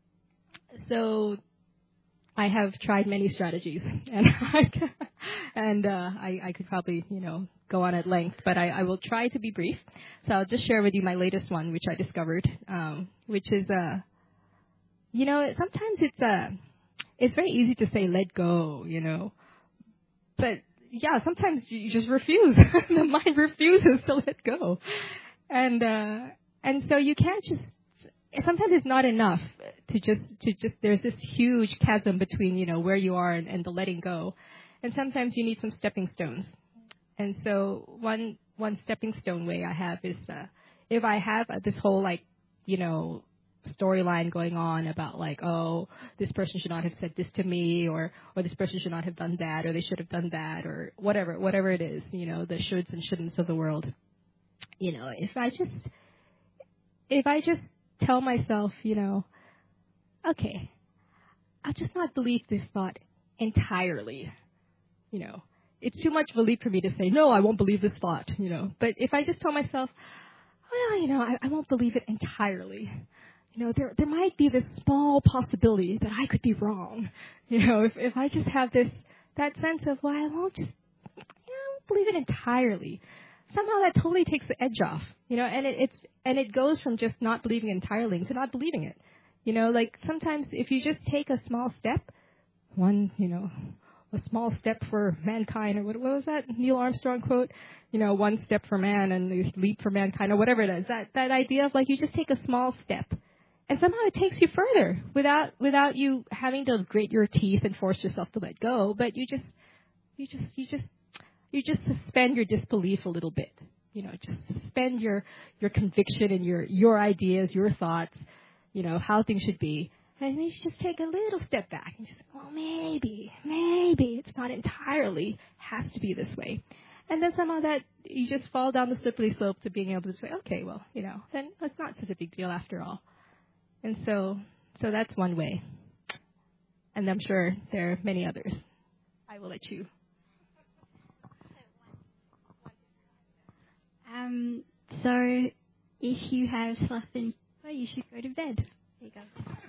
so I have tried many strategies, and I, and uh, I, I could probably, you know, go on at length, but I, I will try to be brief. So I'll just share with you my latest one, which I discovered, um, which is, uh, you know, sometimes it's uh, it's very easy to say let go, you know, but yeah, sometimes you just refuse. The mind refuses to let go, and uh, and so you can't just. Sometimes it's not enough to just, to just, there's this huge chasm between, you know, where you are and, and the letting go. And sometimes you need some stepping stones. And so one, one stepping stone way I have is, uh, if I have this whole, like, you know, storyline going on about like, oh, this person should not have said this to me, or, or this person should not have done that, or they should have done that, or whatever, whatever it is, you know, the shoulds and shouldn'ts of the world. You know, if I just, if I just, tell myself, you know, okay, I'll just not believe this thought entirely. You know, it's too much of a leap for me to say, no, I won't believe this thought, you know. But if I just tell myself, well, you know, I, I won't believe it entirely. You know, there there might be this small possibility that I could be wrong. You know, if if I just have this, that sense of, well, I won't just, you know, I won't believe it entirely. Somehow that totally takes the edge off, you know, and it, it's, and it goes from just not believing entirely to not believing it. You know, like sometimes if you just take a small step, one, you know, a small step for mankind, or what, what was that Neil Armstrong quote? You know, one step for man and a leap for mankind, or whatever it is. That, that idea of like you just take a small step, and somehow it takes you further without, without you having to grit your teeth and force yourself to let go, but you just, you just, you just, you just suspend your disbelief a little bit. You know, just suspend your, your conviction and your, your ideas, your thoughts, you know, how things should be. And then you just take a little step back and just, well, maybe, maybe it's not entirely has to be this way. And then somehow that you just fall down the slippery slope to being able to say, okay, well, you know, then it's not such a big deal after all. And so, so that's one way. And I'm sure there are many others. I will let you. Um, so if you have sloth and well, you should go to bed. There you go.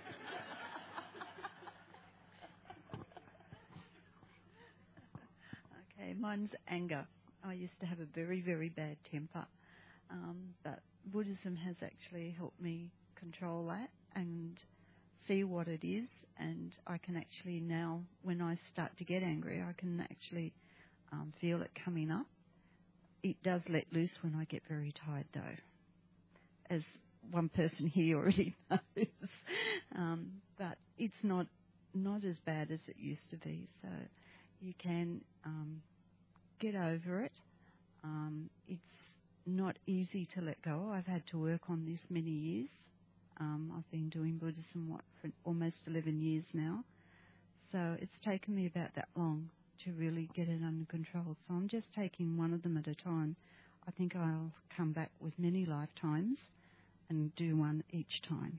Okay, mine's anger. I used to have a very, very bad temper, um, but Buddhism has actually helped me control that and see what it is, and I can actually now, when I start to get angry, I can actually um, feel it coming up. It does let loose when I get very tired, though, as one person here already knows. Um, but it's not not as bad as it used to be. So you can um, get over it. Um, it's not easy to let go. I've had to work on this many years. Um, I've been doing Buddhism, what, for almost eleven years now. So it's taken me about that long to really get it under control. So I'm just taking one of them at a time. I think I'll come back with many lifetimes and do one each time.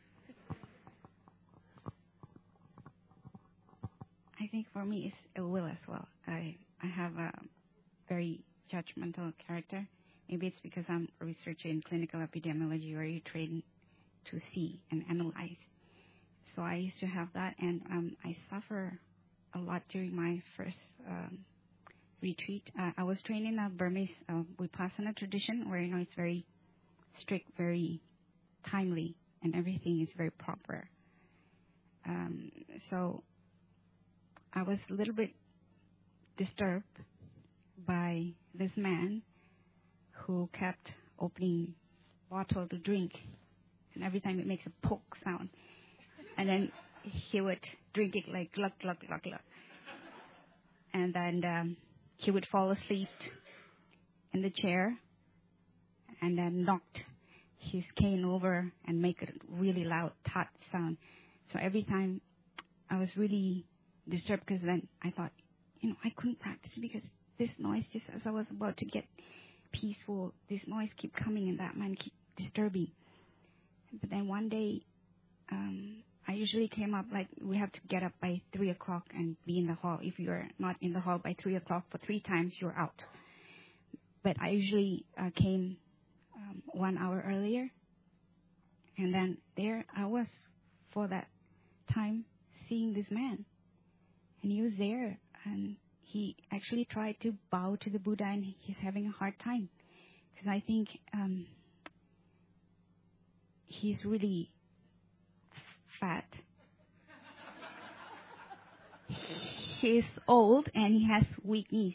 I think for me it's a will as well. I, I have a very judgmental character. Maybe it's because I'm a researcher in clinical epidemiology where you train to see and analyze. So I used to have that, and um, I suffer a lot during my first um, retreat. Uh, I was trained in a Burmese uh, Vipassana tradition where, you know, it's very strict, very timely, and everything is very proper. Um, so I was a little bit disturbed by this man who kept opening bottle to drink, and every time it makes a poke sound, and then he would drink it like glug glug glug glug, and then um, he would fall asleep in the chair, and then knocked his cane over and make a really loud tot sound. So every time I was really disturbed, because then I thought, you know, I couldn't practice because this noise, just as I was about to get peaceful, this noise keep coming and that man keep disturbing. But then one day, um, I usually came up like we have to get up by three o'clock and be in the hall. If you're not in the hall by three o'clock for three times, you're out. But I usually uh, came um, one hour earlier, and then there I was for that time seeing this man, and he was there, and he actually tried to bow to the Buddha, and he's having a hard time because I think um, he's really fat. He's old and he has weak knees.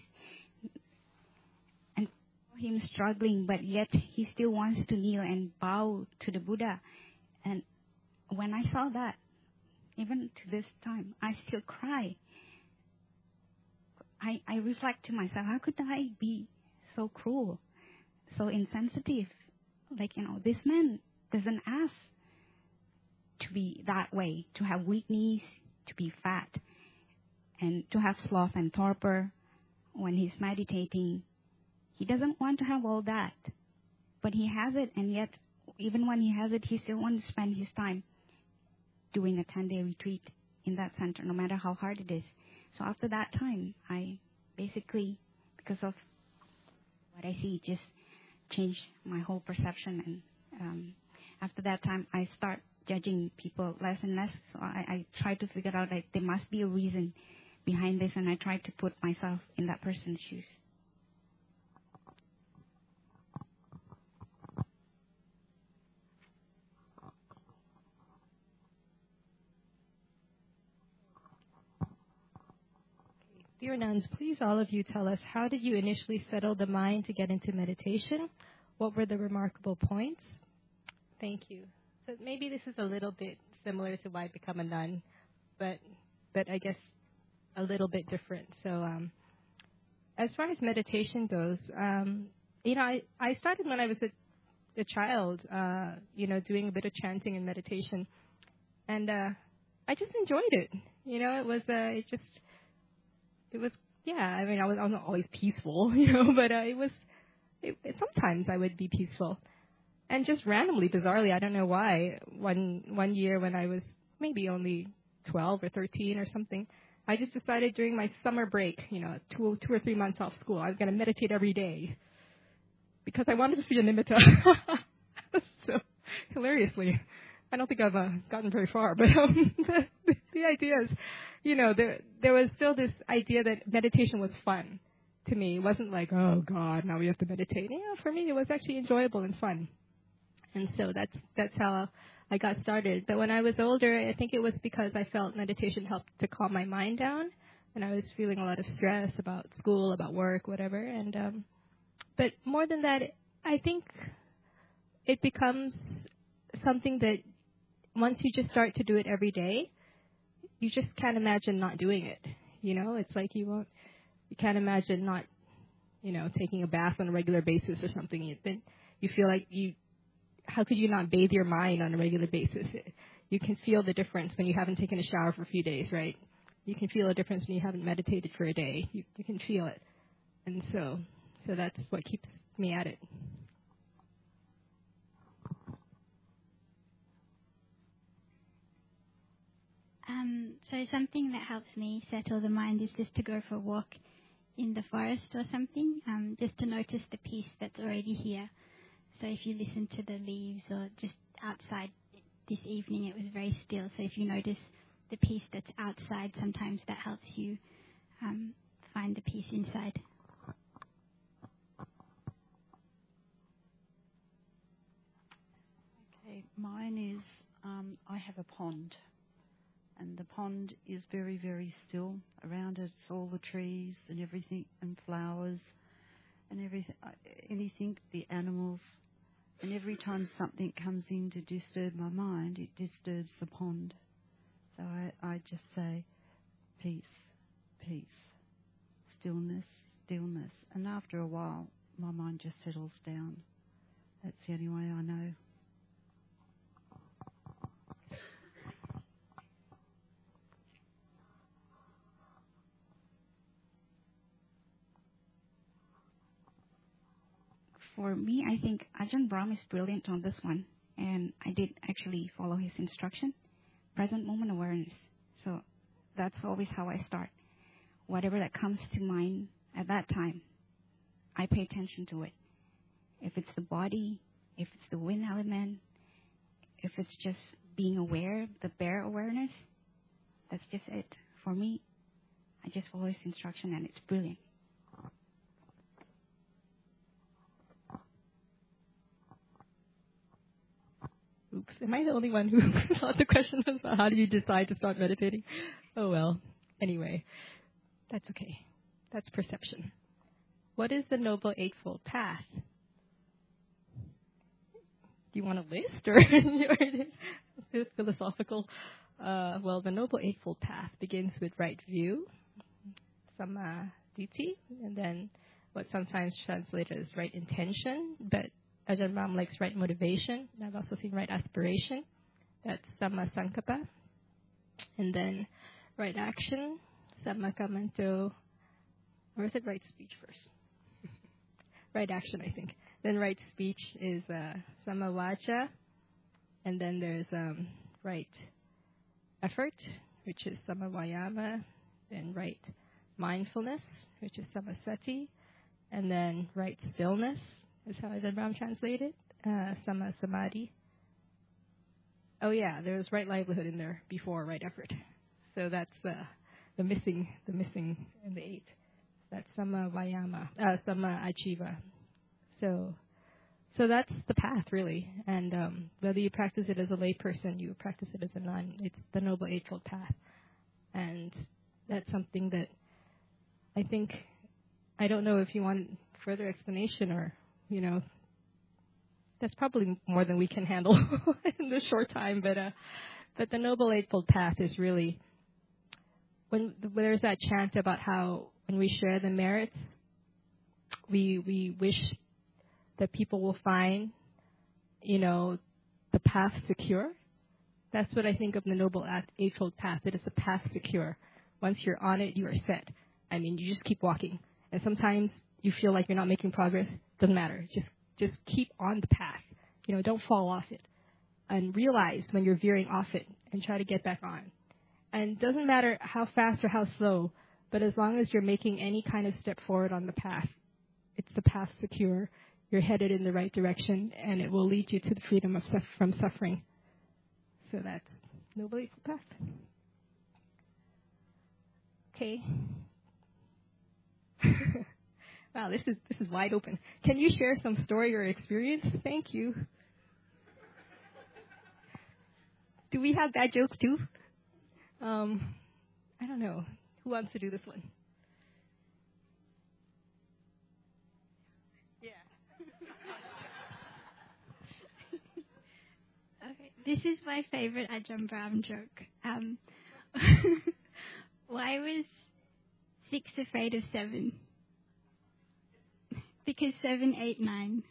And him struggling, but yet he still wants to kneel and bow to the Buddha. And when I saw that, even to this time, I still cry. I, I reflect to myself, how could I be so cruel, so insensitive? Like, you know, this man doesn't ask to be that way, to have weak knees, to be fat, and to have sloth and torpor when he's meditating. He doesn't want to have all that, but he has it, and yet, even when he has it, he still wants to spend his time doing a ten-day retreat in that center, no matter how hard it is. So after that time, I basically, because of what I see, just changed my whole perception. And um, after that time, I start judging people less and less. So I, I try to figure out, like, there must be a reason behind this, and I try to put myself in that person's shoes. Dear nuns, please all of you tell us, how did you initially settle the mind to get into meditation? What were the remarkable points? Thank you. So maybe this is a little bit similar to why become a nun, but but I guess a little bit different. So um, as far as meditation goes, um, you know, I, I started when I was a, a child, uh, you know, doing a bit of chanting and meditation, and uh, I just enjoyed it. You know, it was uh, it just it was yeah. I mean, I was I wasn't always peaceful, you know, but uh, it was it, it, sometimes I would be peaceful. And just randomly, bizarrely, I don't know why, one one year when I was maybe only twelve or thirteen or something, I just decided during my summer break, you know, two, two or three months off school, I was going to meditate every day because I wanted to see a nimitta. So, hilariously, I don't think I've uh, gotten very far, but um, the, the idea is, you know, there, there was still this idea that meditation was fun to me. It wasn't like, oh, God, now we have to meditate. You know, for me, it was actually enjoyable and fun. And so that's that's how I got started. But when I was older, I think it was because I felt meditation helped to calm my mind down, and I was feeling a lot of stress about school, about work, whatever. And um, but more than that, I think it becomes something that once you just start to do it every day, you just can't imagine not doing it. You know, it's like you won't, you can't imagine not you know, taking a bath on a regular basis or something, you, then you feel like you, how could you not bathe your mind on a regular basis? You can feel the difference when you haven't taken a shower for a few days, right? You can feel a difference when you haven't meditated for a day. You, you can feel it. And so, so that's what keeps me at it. Um, so something that helps me settle the mind is just to go for a walk in the forest or something, um, just to notice the peace that's already here. So if you listen to the leaves, or just outside this evening, it was very still. So if you notice the peace that's outside, sometimes that helps you um, find the peace inside. Okay, mine is um, I have a pond. And the pond is very, very still. Around it, it's all the trees and everything, and flowers and everything, anything, the animals. And every time something comes in to disturb my mind, it disturbs the pond. So I, I just say, peace, peace, stillness, stillness. And after a while, my mind just settles down. That's the only way I know. For me, I think Ajahn Brahm is brilliant on this one, and I did actually follow his instruction, present moment awareness. So that's always how I start. Whatever that comes to mind at that time, I pay attention to it. If it's the body, if it's the wind element, if it's just being aware, the bare awareness, that's just it. For me, I just follow his instruction, and it's brilliant. Oops, am I the only one who thought the question was how do you decide to start meditating? Oh well, anyway, that's okay. That's perception. What is the Noble Eightfold Path? Do you want a list or philosophical? Uh, well, the Noble Eightfold Path begins with right view, samma ditthi, and then what sometimes translated as right intention, but Ajahn Brahm likes right motivation. I've also seen right aspiration. That's samma sankappa. And then right action, samma kammanto. Or is it right speech first? Right action, I think. Then right speech is uh, samma vaca. And then there's um, right effort, which is samma vayama. Then right mindfulness, which is samma sati. And then right stillness is how Ajahn Brahm translated, uh, samma samadhi. Oh yeah, there was right livelihood in there before right effort. So that's uh, the missing, the missing in the eight. That's samma vayama, uh, samma ajiva. So, so that's the path really. And um, whether you practice it as a layperson, you practice it as a nun, it's the Noble Eightfold Path. And that's something that I think, I don't know if you want further explanation or, you know, that's probably more than we can handle in this short time. But uh, but the Noble Eightfold Path is really, when, when there's that chant about how when we share the merits, we we wish that people will find, you know, the path secure. That's what I think of the Noble Eightfold Path. It is a path secure. Once you're on it, you are set. I mean, you just keep walking. And sometimes you feel like you're not making progress. Doesn't matter. Just just keep on the path. You know, don't fall off it. And realize when you're veering off it and try to get back on. And it doesn't matter how fast or how slow, but as long as you're making any kind of step forward on the path, it's the path secure. You're headed in the right direction, and it will lead you to the freedom of suf- from suffering. So that's Noble Eightfold Path. Okay. Wow, this is this is wide open. Can you share some story or experience? Thank you. Do we have bad jokes too? Um, I don't know. Who wants to do this one? Yeah. Okay, this is my favorite Ajahn Brahm joke. Um, why was six afraid of seven? because seven, eight, nine.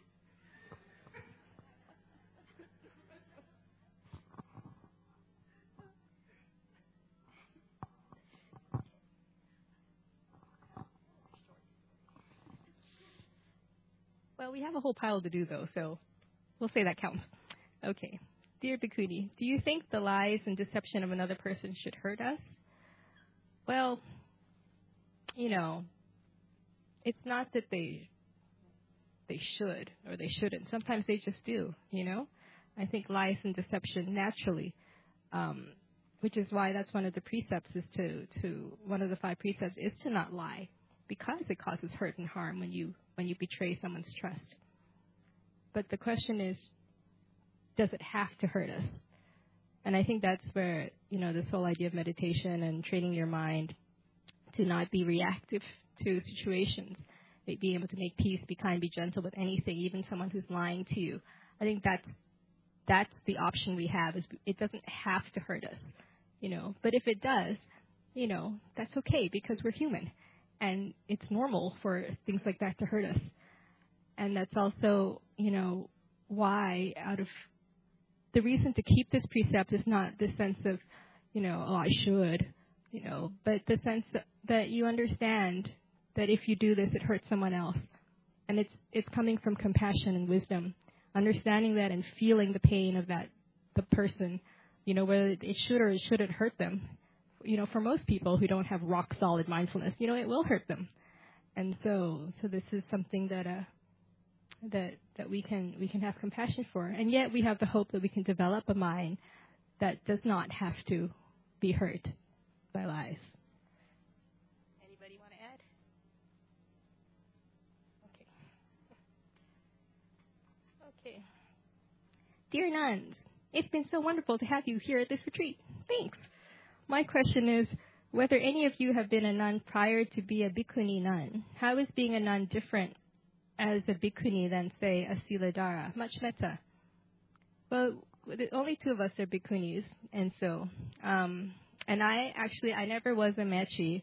Well, we have a whole pile to do, though, so we'll say that counts. Okay. Dear Bhikkhuni, do you think the lies and deception of another person should hurt us? Well, you know, it's not that they they should or they shouldn't. Sometimes they just do, you know? I think lies and deception naturally, um, which is why that's one of the precepts is to, to, one of the five precepts is to not lie, because it causes hurt and harm when you when you betray someone's trust. But the question is, does it have to hurt us? And I think that's where, you know, this whole idea of meditation and training your mind to not be reactive to situations, being able to make peace, be kind, be gentle with anything, even someone who's lying to you. I think that's that's the option we have. Is it doesn't have to hurt us, you know. But if it does, you know, that's okay because we're human. And it's normal for things like that to hurt us. And that's also, you know, why out of the reason to keep this precept is not the sense of, you know, oh, I should, you know, but the sense that, that you understand that if you do this, it hurts someone else. And it's it's coming from compassion and wisdom, understanding that and feeling the pain of that, the person, you know, whether it should or it shouldn't hurt them. You know, for most people who don't have rock solid mindfulness, you know, it will hurt them. And so, so this is something that, uh, that, that we can, we can have compassion for. And yet we have the hope that we can develop a mind that does not have to be hurt by lies. Anybody want to add? Okay. Okay. Dear nuns, it's been so wonderful to have you here at this retreat. Thanks. My question is whether any of you have been a nun prior to be a bhikkhuni nun. How is being a nun different as a bhikkhuni than, say, a siladhara? Much metta. Well, the only two of us are bhikkhunis, and so, um, and I actually, I never was a mechi,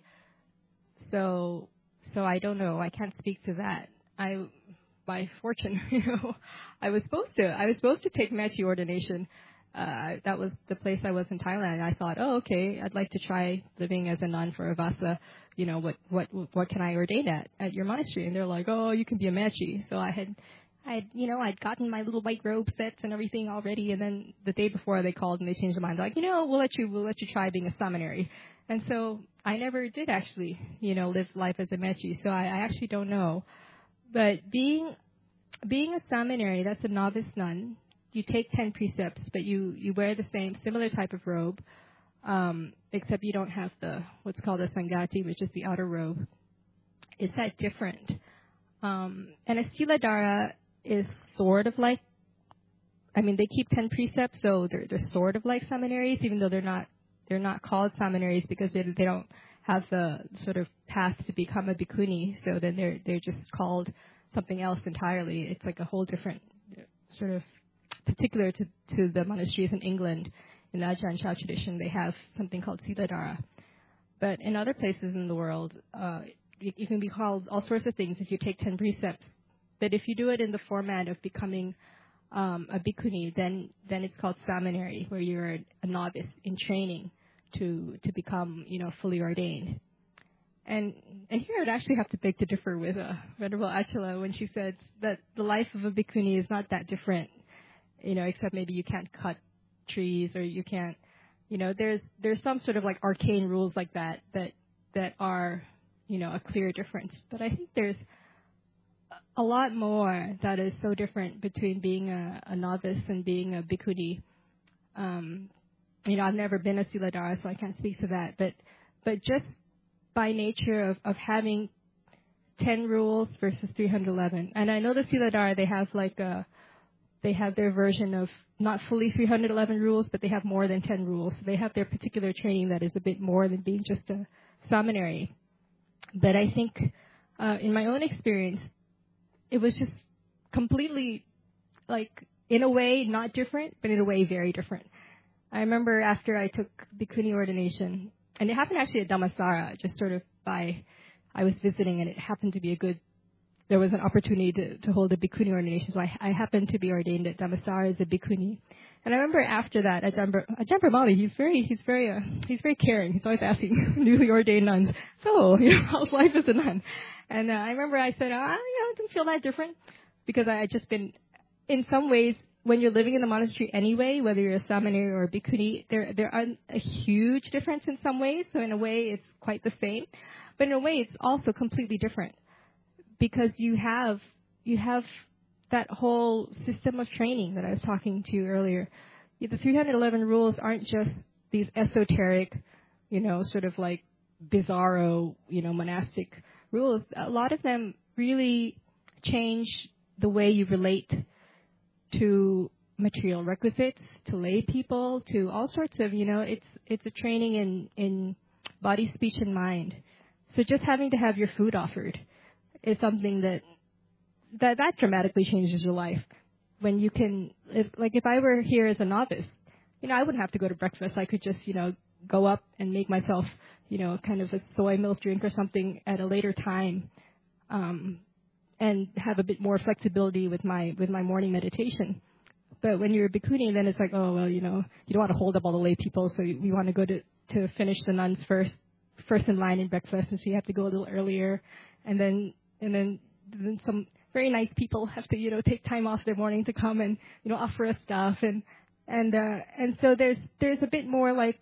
so, so I don't know. I can't speak to that. I, by fortune, you know, I was supposed to. I was supposed to take mechi ordination. Uh, that was the place I was in Thailand. And I thought, oh, okay, I'd like to try living as a nun for a vasa. You know, what, what, what can I ordain at, at your monastery? And they're like, oh, you can be a mechi. So I had, I had, you know, I'd gotten my little white robe sets and everything already. And then the day before they called and they changed their mind. They're like, you know, we'll let you, we'll let you try being a seminary. And so I never did actually, you know, live life as a mechi. So I, I actually don't know. But being, being a seminary, that's a novice nun. You take ten precepts, but you, you wear the same, similar type of robe, um, except you don't have the, what's called a sangati, which is the outer robe. Is that different? Um, and a siladhara is sort of like, I mean, they keep ten precepts, so they're, they're sort of like seminaries, even though they're not, they're not called seminaries because they, they don't have the sort of path to become a bhikkhuni, so then they're, they're just called something else entirely. It's like a whole different sort of, particular to, to the monasteries in England, in the Ajahn Chah tradition, they have something called siladhara. But in other places in the world, uh, you, you can be called all sorts of things if you take ten precepts. But if you do it in the format of becoming um, a bhikkhuni, then then it's called seminary, where you're a novice in training to to become, you know, fully ordained. And and here I'd actually have to beg to differ with uh, Venerable Achala when she said that the life of a bhikkhuni is not that different. You know, except maybe you can't cut trees or you can't, you know, there's there's some sort of like arcane rules like that that that are, you know, a clear difference. But I think there's a lot more that is so different between being a, a novice and being a bhikkhuni. Um, you know, I've never been a siladhara, so I can't speak to that. But but just by nature of, of having ten rules versus three hundred eleven, and I know the siladhara, they have like a They have their version of not fully three hundred eleven rules, but they have more than ten rules. So they have their particular training that is a bit more than being just a seminary. But I think, uh, in my own experience, it was just completely, like, in a way, not different, but in a way, very different. I remember after I took bhikkhuni ordination, and it happened actually at Dhammasara, just sort of by, I was visiting, and it happened to be a good there was an opportunity to, to hold a bhikkhuni ordination. So I, I happened to be ordained at Dhammasara as a bhikkhuni. And I remember after that, Ajahn Brahmali, he's very, he's very, uh, he's very caring. He's always asking newly ordained nuns, so, you know, how's life as a nun? And uh, I remember I said, ah, you know, it didn't feel that different, because I had just been, in some ways, when you're living in the monastery anyway, whether you're a samaneri or a bhikkhuni, there there are a huge difference in some ways. So in a way, it's quite the same, but in a way, it's also completely different, because you have you have that whole system of training that I was talking to you earlier. The three hundred eleven rules aren't just these esoteric, you know, sort of like bizarro, you know, monastic rules. A lot of them really change the way you relate to material requisites, to lay people, to all sorts of, you know, it's it's a training in, in body, speech, and mind. So just having to have your food offered is something that that, that dramatically changes your life. When you can, if, like if I were here as a novice, you know, I wouldn't have to go to breakfast. I could just, you know, go up and make myself, you know, kind of a soy milk drink or something at a later time. Um, and have a bit more flexibility with my with my morning meditation. But when you're a bhikkhuni, then it's like, oh, well, you know, you don't want to hold up all the lay people, so you, you want to go to, to finish the nuns first, first in line in breakfast, and so you have to go a little earlier. And then and then, then some very nice people have to, you know, take time off their morning to come and, you know, offer us stuff. And and uh, and so there's there's a bit more like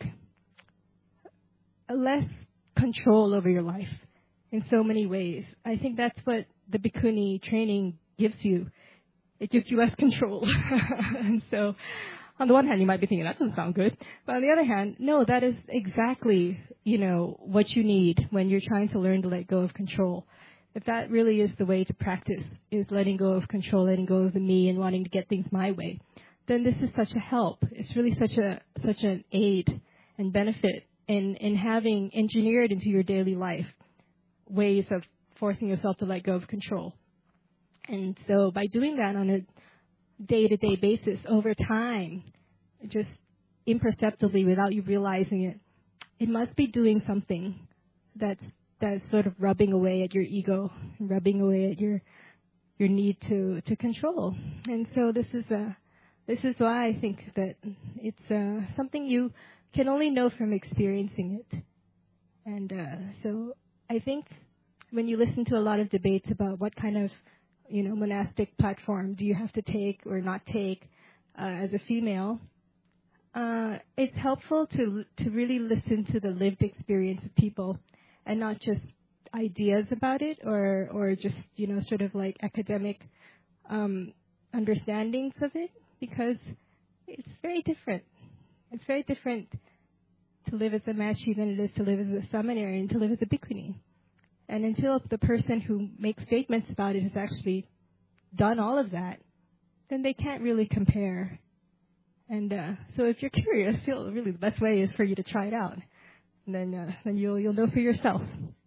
a less control over your life in so many ways. I think that's what the bhikkhuni training gives you. It gives you less control. And so on the one hand, you might be thinking, that doesn't sound good. But on the other hand, no, that is exactly, you know, what you need when you're trying to learn to let go of control. If that really is the way to practice, is letting go of control, letting go of the me and wanting to get things my way, then this is such a help. It's really such a such an aid and benefit in, in having engineered into your daily life ways of forcing yourself to let go of control. And so by doing that on a day-to-day basis over time, just imperceptibly without you realizing it, it must be doing something that's, that's sort of rubbing away at your ego, rubbing away at your your need to, to control. And so this is a, this is why I think that it's uh, something you can only know from experiencing it. And uh, so I think when you listen to a lot of debates about what kind of, you know, monastic platform do you have to take or not take uh, as a female, uh, it's helpful to to really listen to the lived experience of people and not just ideas about it or, or just, you know, sort of like academic um, understandings of it, because it's very different. It's very different to live as a machi than it is to live as a samaneri and to live as a bhikkhuni. And until the person who makes statements about it has actually done all of that, then they can't really compare. And uh, so if you're curious, you'll, really the best way is for you to try it out. And then uh, then you'll you'll know for yourself.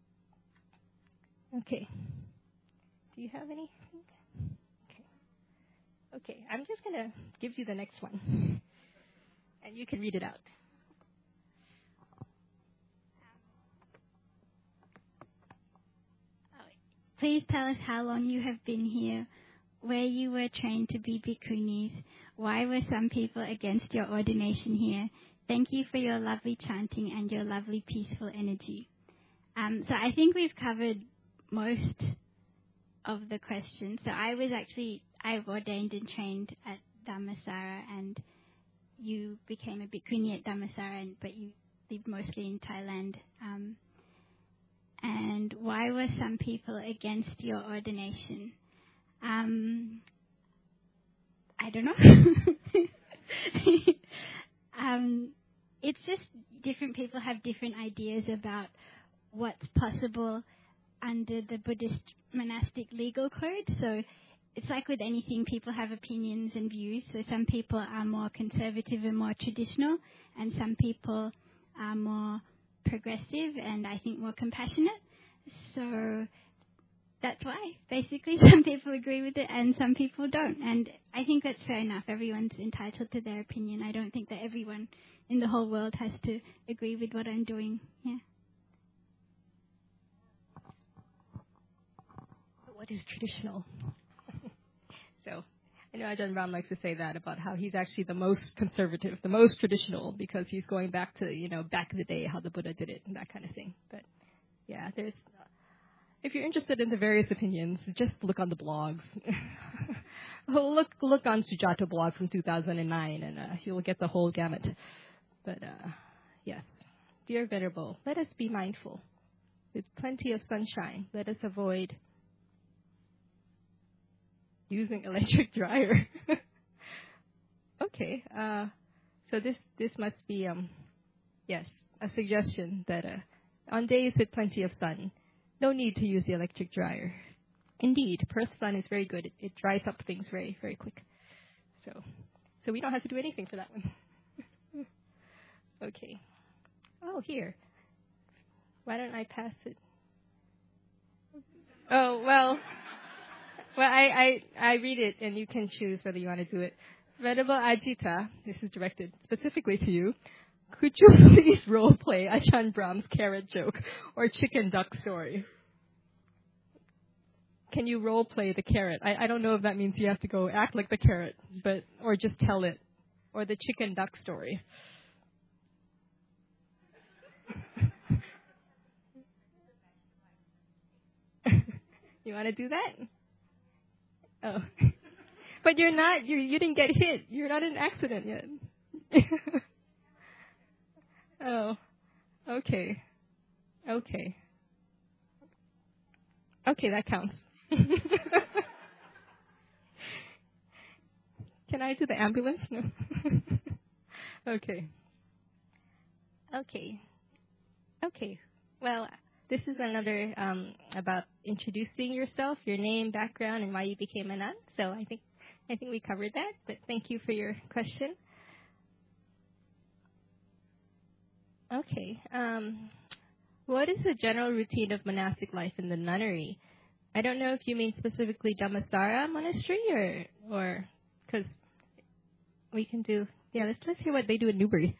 Okay. Do you have anything? Okay. Okay, I'm just going to give you the next one. And you can read it out. Please tell us how long you have been here, where you were trained to be bhikkhunis, why were some people against your ordination here. Thank you for your lovely chanting and your lovely peaceful energy. Um, so I think we've covered most of the questions. So I was actually, I've ordained and trained at Dhammasara, and you became a bhikkhuni at Dhammasara, and, but you lived mostly in Thailand. Um, and why were some people against your ordination? Um, I don't know. um, it's just different people have different ideas about what's possible under the Buddhist monastic legal code. So it's like with anything, people have opinions and views. So some people are more conservative and more traditional, and some people are more progressive and I think more compassionate. So that's why, basically, some people agree with it and some people don't. And I think that's fair enough. Everyone's entitled to their opinion. I don't think that everyone in the whole world has to agree with what I'm doing. Yeah. what is traditional? So I know Ajahn Ram likes to say that about how he's actually the most conservative, the most traditional, because he's going back to, you know, back in the day, how the Buddha did it and that kind of thing. But yeah, there's, if you're interested in the various opinions, just look on the blogs. look look on Sujato blog from two thousand nine, and uh, you'll get the whole gamut. But uh, yes, dear Venerable, let us be mindful. With plenty of sunshine, let us avoid using electric dryer. Okay, uh, so this this must be um, yes, a suggestion that uh, on days with plenty of sun, no need to use the electric dryer. Indeed, Perth sun is very good. It, it dries up things very, very quick. So, so we don't have to do anything for that one. Okay. Oh, here. Why don't I pass it? Oh, well, well, I, I, I read it, and you can choose whether you want to do it. Venerable Ajita, this is directed specifically to you. Could you please role play Ajahn Brahm's carrot joke or chicken duck story? Can you role play the carrot? I, I don't know if that means you have to go act like the carrot, but or just tell it, or the chicken duck story. You want to do that? Oh, but you're not. You you didn't get hit. You're not in an accident yet. Oh, okay, okay, okay. That counts. Can I do the ambulance? No. Okay. Okay. Okay. Well, this is another um, about introducing yourself, your name, background, and why you became a nun. So I think I think we covered that. But thank you for your question. Okay. Um, what is the general routine of monastic life in the nunnery? I don't know if you mean specifically Dhammasara Monastery or or because we can do. Yeah, let's let's hear what they do in Newbury.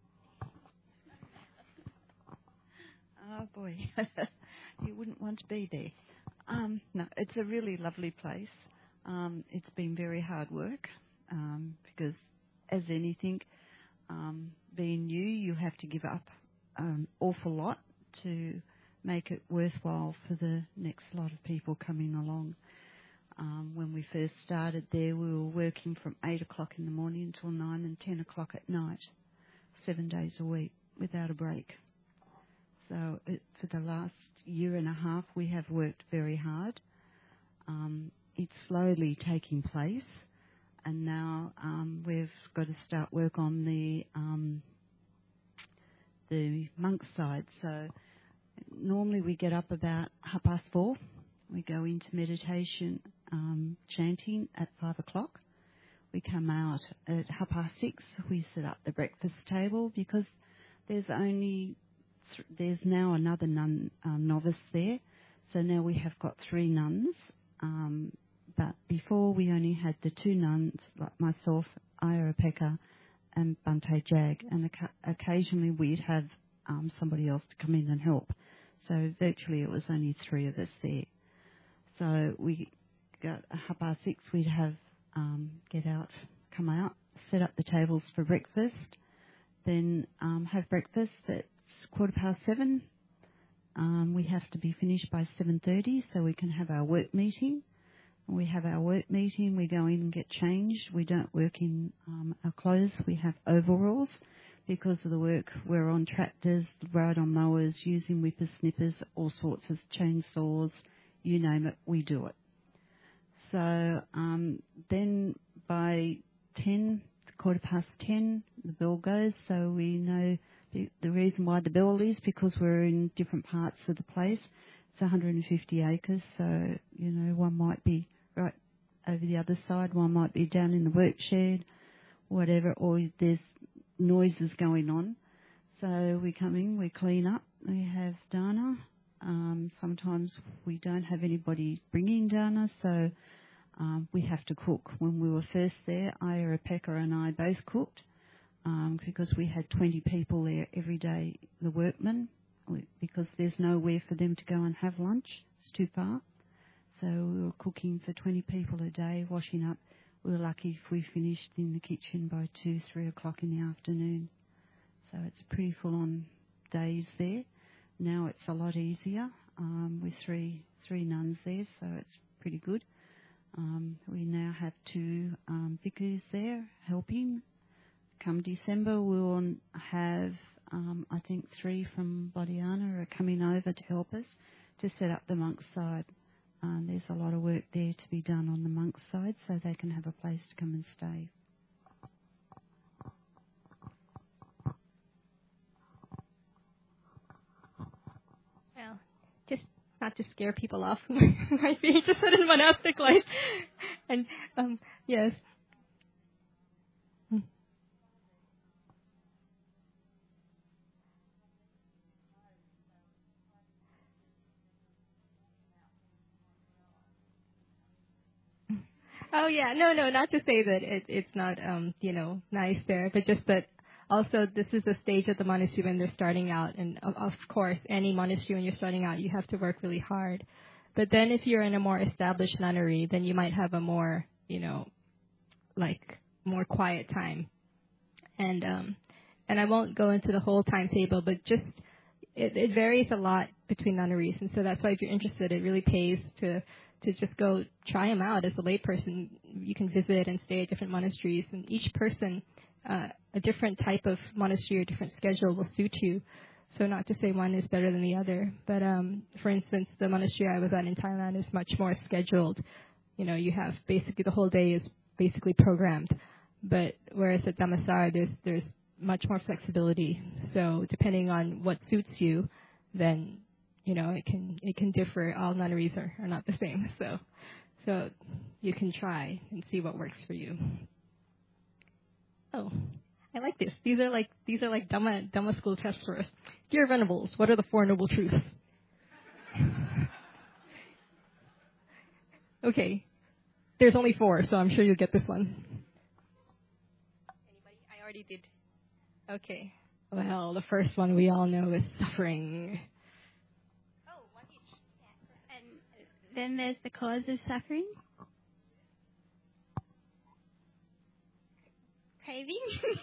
Oh boy, you wouldn't want to be there. Um, no, it's a really lovely place. Um, it's been very hard work um, because, as anything, um, being new, you have to give up an awful lot to make it worthwhile for the next lot of people coming along. Um, when we first started there, we were working from eight o'clock in the morning until nine and ten o'clock at night, seven days a week without a break. So it, for the last year and a half, we have worked very hard. Um, it's slowly taking place, and now um, we've got to start work on the um, the monk side. So normally we get up about half past four. We go into meditation, um, chanting at five o'clock. We come out at half past six. We set up the breakfast table because there's only th- there's now another nun um, novice there. So now we have got three nuns. Um, but before we only had the two nuns, like myself, Ayurapeka, and Bhante Jag, and oca- occasionally we'd have um, somebody else to come in and help. So virtually it was only three of us there. So we got a half past six, we'd have um, get out, come out, set up the tables for breakfast, then um, have breakfast at quarter past seven. Um, we have to be finished by seven thirty so we can have our work meeting. When we have our work meeting, we go in and get changed. We don't work in um, our clothes. We have overalls because of the work. We're on tractors, ride on mowers, using whippers, snippers, all sorts of chainsaws, you name it, we do it. So um, then by ten, quarter past ten, the bell goes, so we know the, the reason why the bell is because we're in different parts of the place. It's one hundred fifty acres, so, you know, one might be right over the other side, one might be down in the work shed, whatever, or there's noises going on. So we come in, we clean up, we have dana. Um, sometimes we don't have anybody bringing dana, so um, we have to cook. When we were first there, Ayurapeka and I both cooked um, because we had twenty people there every day, the workmen, because there's nowhere for them to go and have lunch. It's too far. So we were cooking for twenty people a day, washing up. We were lucky if we finished in the kitchen by two, three o'clock in the afternoon. So it's pretty full-on days there. Now it's a lot easier um, with three three nuns there, so it's pretty good. Um, we now have two um, vicars there helping. Come December, we'll have, um, I think, three from Bodiana are coming over to help us to set up the monks' side. Um, there's a lot of work there to be done on the monks' side so they can have a place to come and stay. Well, just not to scare people off who might be interested in monastic life. And, um, yes. Hmm. Oh, yeah. No, no, not to say that it, it's not, um, you know, nice there, but just that also this is the stage of the monastery when they're starting out. And, of, of course, any monastery when you're starting out, you have to work really hard. But then if you're in a more established nunnery, then you might have a more, you know, like more quiet time. And um, and I won't go into the whole timetable, but just it, it varies a lot between nunneries. And so that's why if you're interested, it really pays to to just go try them out as a layperson. You can visit and stay at different monasteries, and each person, uh, a different type of monastery or different schedule will suit you. So not to say one is better than the other, but um, for instance, the monastery I was at in Thailand is much more scheduled. You know, you have basically the whole day is basically programmed. But whereas at Dhammasara, there's there's much more flexibility. So depending on what suits you, then you know it can it can differ. All nunneries are, are not the same. So so you can try and see what works for you. Oh, I like this. These are like these are like Dhamma Dhamma school tests for us. Dear Venables, what are the Four Noble Truths? Okay, there's only four, so I'm sure you'll get this one. Anybody? I already did. Okay. Well, the first one we all know is suffering. Oh, one each. Yeah. And then there's the cause of suffering. Craving.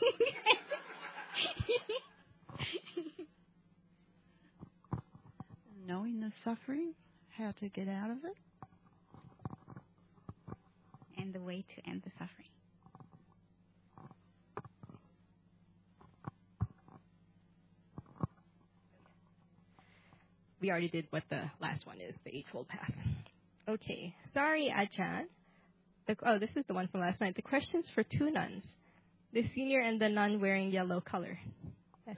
Knowing the suffering, how to get out of it. And the way to end the suffering. We already did what the last one is, the Eightfold Path. Okay. Sorry, Ajahn. The, oh, this is the one from last night. The questions for two nuns. The senior and the nun wearing yellow color. That's,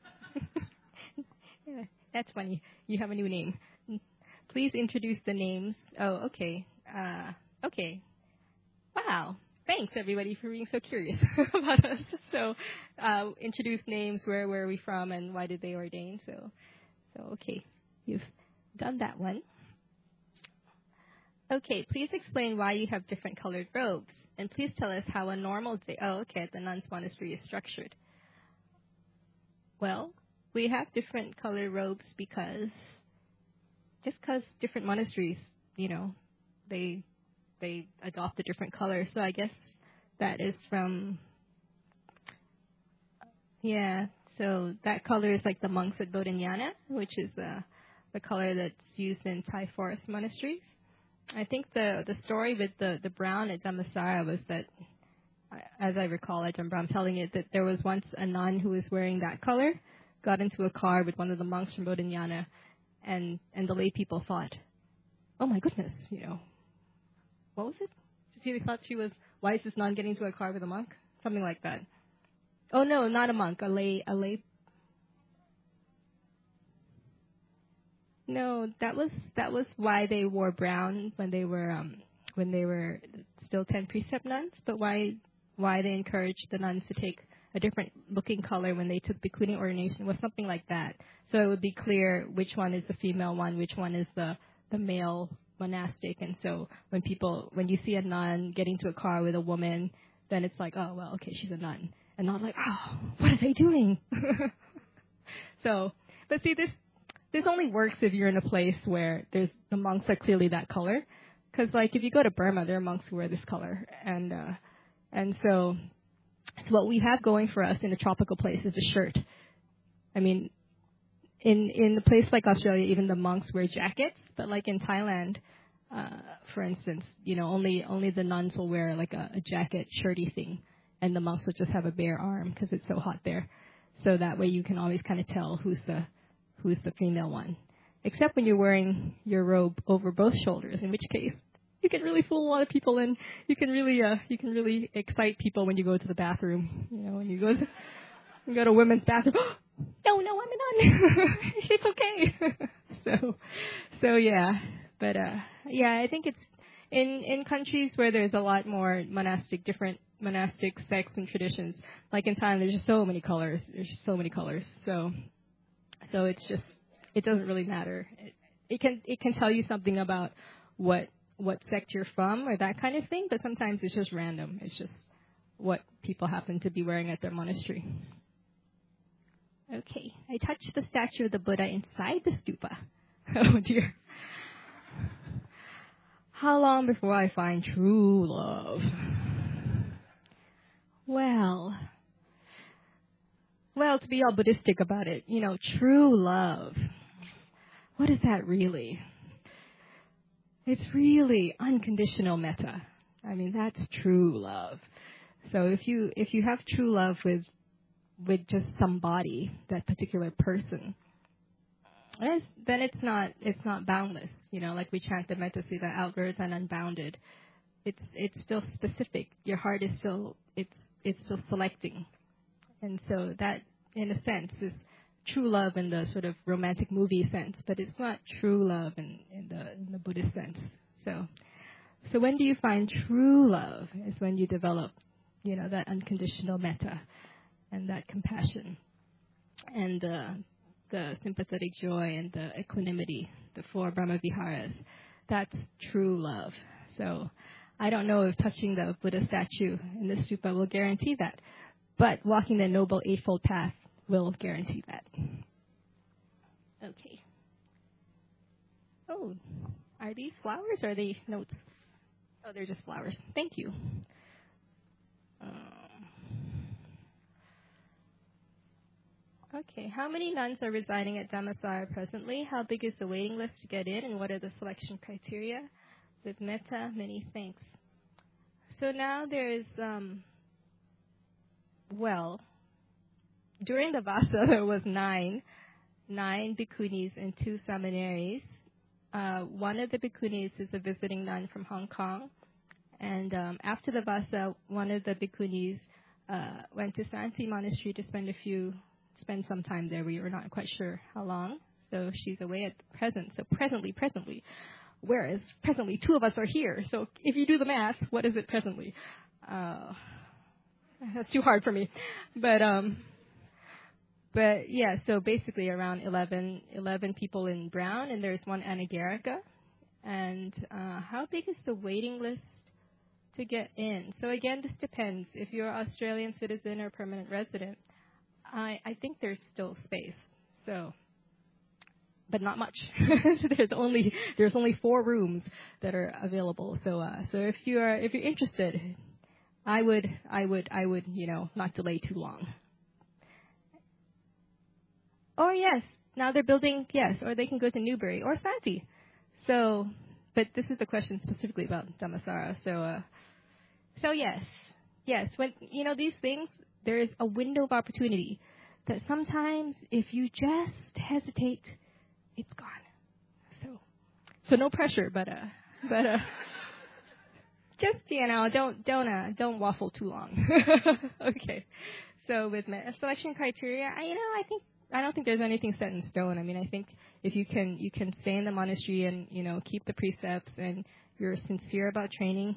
yeah, that's funny. You have a new name. Please introduce the names. Oh, okay. Uh, okay. Wow. Thanks, everybody, for being so curious about us. So, uh, introduce names, where where are we from, and why did they ordain. So, so okay. You've done that one. Okay, please explain why you have different colored robes. And please tell us how a normal day, oh, okay, the nuns' monastery is structured. Well, we have different colored robes because, just because different monasteries, you know, they they adopt a different color. So I guess that is from, yeah, so that color is like the monks at Bodhinyana, which is uh, the color that's used in Thai forest monasteries. I think the the story with the, the brown at Dhammasara was that, as I recall, Ajahn Brahm telling it, that there was once a nun who was wearing that color, got into a car with one of the monks from Bodhinyana, and, and the lay people thought, oh my goodness, you know, what was it? They thought she was, why is this nun getting into a car with a monk? Something like that. Oh no, not a monk, a lay, a lay. No, that was that was why they wore brown when they were um, when they were still ten precept nuns. But why why they encouraged the nuns to take a different looking color when they took bhikkhuni ordination was something like that. So it would be clear which one is the female one, which one is the the male monastic. And so when people when you see a nun getting to a car with a woman, then it's like, oh well, okay, she's a nun, and not like, oh, what are they doing? So, but see this. This only works if you're in a place where there's the monks are clearly that color. Because, like, if you go to Burma, there are monks who wear this color. And uh, and so, so what we have going for us in a tropical place is a shirt. I mean, in in a place like Australia, even the monks wear jackets. But, like, in Thailand, uh, for instance, you know, only only the nuns will wear, like, a, a jacket, shirty thing. And the monks will just have a bare arm because it's so hot there. So that way you can always kind of tell who's the who's the female one. Except when you're wearing your robe over both shoulders, in which case you can really fool a lot of people, and you can really uh, you can really excite people when you go to the bathroom. You know, when you go to you go to women's bathroom. no, no, I'm a nun. It's okay. so, so yeah, but uh, yeah, I think it's in in countries where there's a lot more monastic, different monastic sects and traditions. Like in Thailand, there's just so many colors. There's just so many colors. So, so it's just. It doesn't really matter. It, it can it can tell you something about what what sect you're from or that kind of thing, but sometimes it's just random. It's just what people happen to be wearing at their monastery. Okay, I touched the statue of the Buddha inside the stupa. Oh dear. How long before I find true love? Well, well, to be all Buddhistic about it, you know, true love. What is that really? It's really unconditional metta. I mean, that's true love. So if you if you have true love with with just somebody, that particular person, then it's not it's not boundless. You know, like we chant the Metta Sutta, outwards and unbounded. It's it's still specific. Your heart is still it's it's still selecting, and so that, in a sense, is true love in the sort of romantic movie sense, but it's not true love in, in the in the Buddhist sense. So, so when do you find true love? Is when you develop, you know, that unconditional metta and that compassion and the the sympathetic joy and the equanimity, the four Brahma Viharas. That's true love. So, I don't know if touching the Buddha statue in the stupa will guarantee that, but walking the Noble Eightfold Path will guarantee that. Okay. Oh, are these flowers or are they notes? Oh, they're just flowers. Thank you. Um, okay. How many nuns are residing at Dhammasara presently? How big is the waiting list to get in, and what are the selection criteria? With metta, many thanks. So now there's, um, well, during the Vasa, there was nine, nine bhikkhunis and two samaneris. Uh, one of the bhikkhunis is a visiting nun from Hong Kong. And um, after the Vasa, one of the bhikkhunis uh, went to Santi Monastery to spend a few, spend some time there. We were not quite sure how long. So she's away at present. So presently, presently. Whereas presently, two of us are here. So if you do the math, what is it presently? Uh, that's too hard for me. But... um. But, yeah, so basically around eleven, eleven people in brown, and there's one anagarika. And uh, how big is the waiting list to get in? So, again, this depends. If you're an Australian citizen or permanent resident, I, I think there's still space. So, but not much. there's only there's only four rooms that are available. So, uh, so if you are if you're interested, I would I would I would you know not delay too long. Or yes, now they're building, yes, or they can go to Newbury or Santi. So, but this is the question specifically about Dhammasara. So, uh, so yes, yes, when, you know, these things, there is a window of opportunity that sometimes if you just hesitate, it's gone. So, so no pressure, but, uh, but, uh, just, you know, don't, don't, uh, don't waffle too long. Okay. So with selection criteria, I, you know, I think, I don't think there's anything set in stone. I mean, I think if you can you can stay in the monastery and, you know, keep the precepts and you're sincere about training.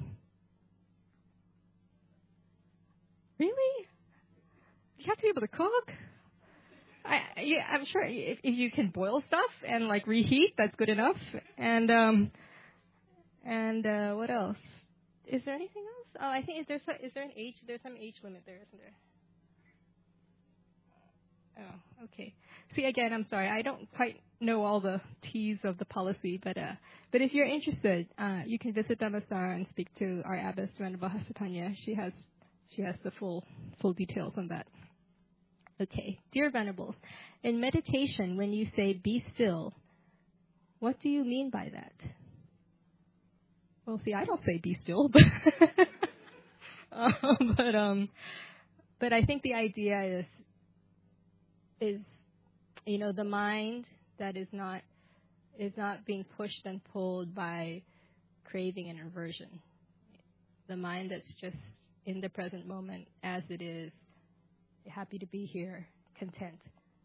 Really? You have to be able to cook? I yeah, I'm sure if, if you can boil stuff and like reheat, that's good enough. And um and uh, what else? Is there anything else? Oh, I think is there is there an age? There's some age limit there, isn't there? Oh, okay. See, again, I'm sorry. I don't quite know all the T's of the policy, but uh, but if you're interested, uh, you can visit Dhammasara and speak to our abbess, Venerable Hasatanya. She has she has the full full details on that. Okay, dear Venerables, in meditation, when you say "be still," what do you mean by that? Well, see, I don't say "be still," but um, but um, but I think the idea is is you know the mind that is not is not being pushed and pulled by craving and aversion. The mind that's just in the present moment as it is, happy to be here, content.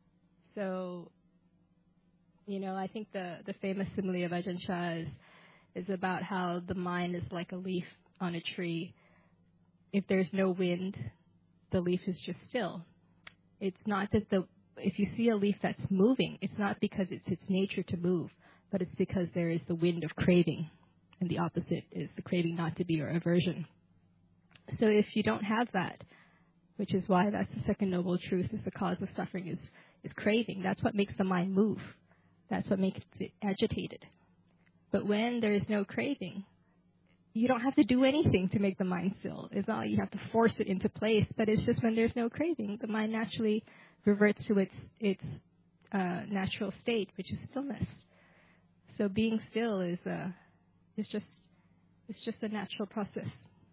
So, you know, I think the, the famous simile of Ajahn Chah is, is about how the mind is like a leaf on a tree. If there's no wind, the leaf is just still. It's not that the if you see a leaf that's moving, it's not because it's its nature to move, but it's because there is the wind of craving, and the opposite is the craving not to be or aversion. So if you don't have that, which is why that's the second noble truth, is the cause of suffering is, is craving. That's what makes the mind move. That's what makes it agitated. But when there is no craving, you don't have to do anything to make the mind still. It's not like you have to force it into place, but it's just when there's no craving, the mind naturally reverts to its its uh, natural state, which is stillness. So being still is uh, is just it's just a natural process.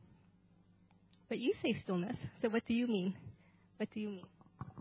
But you say stillness, so what do you mean? What do you mean?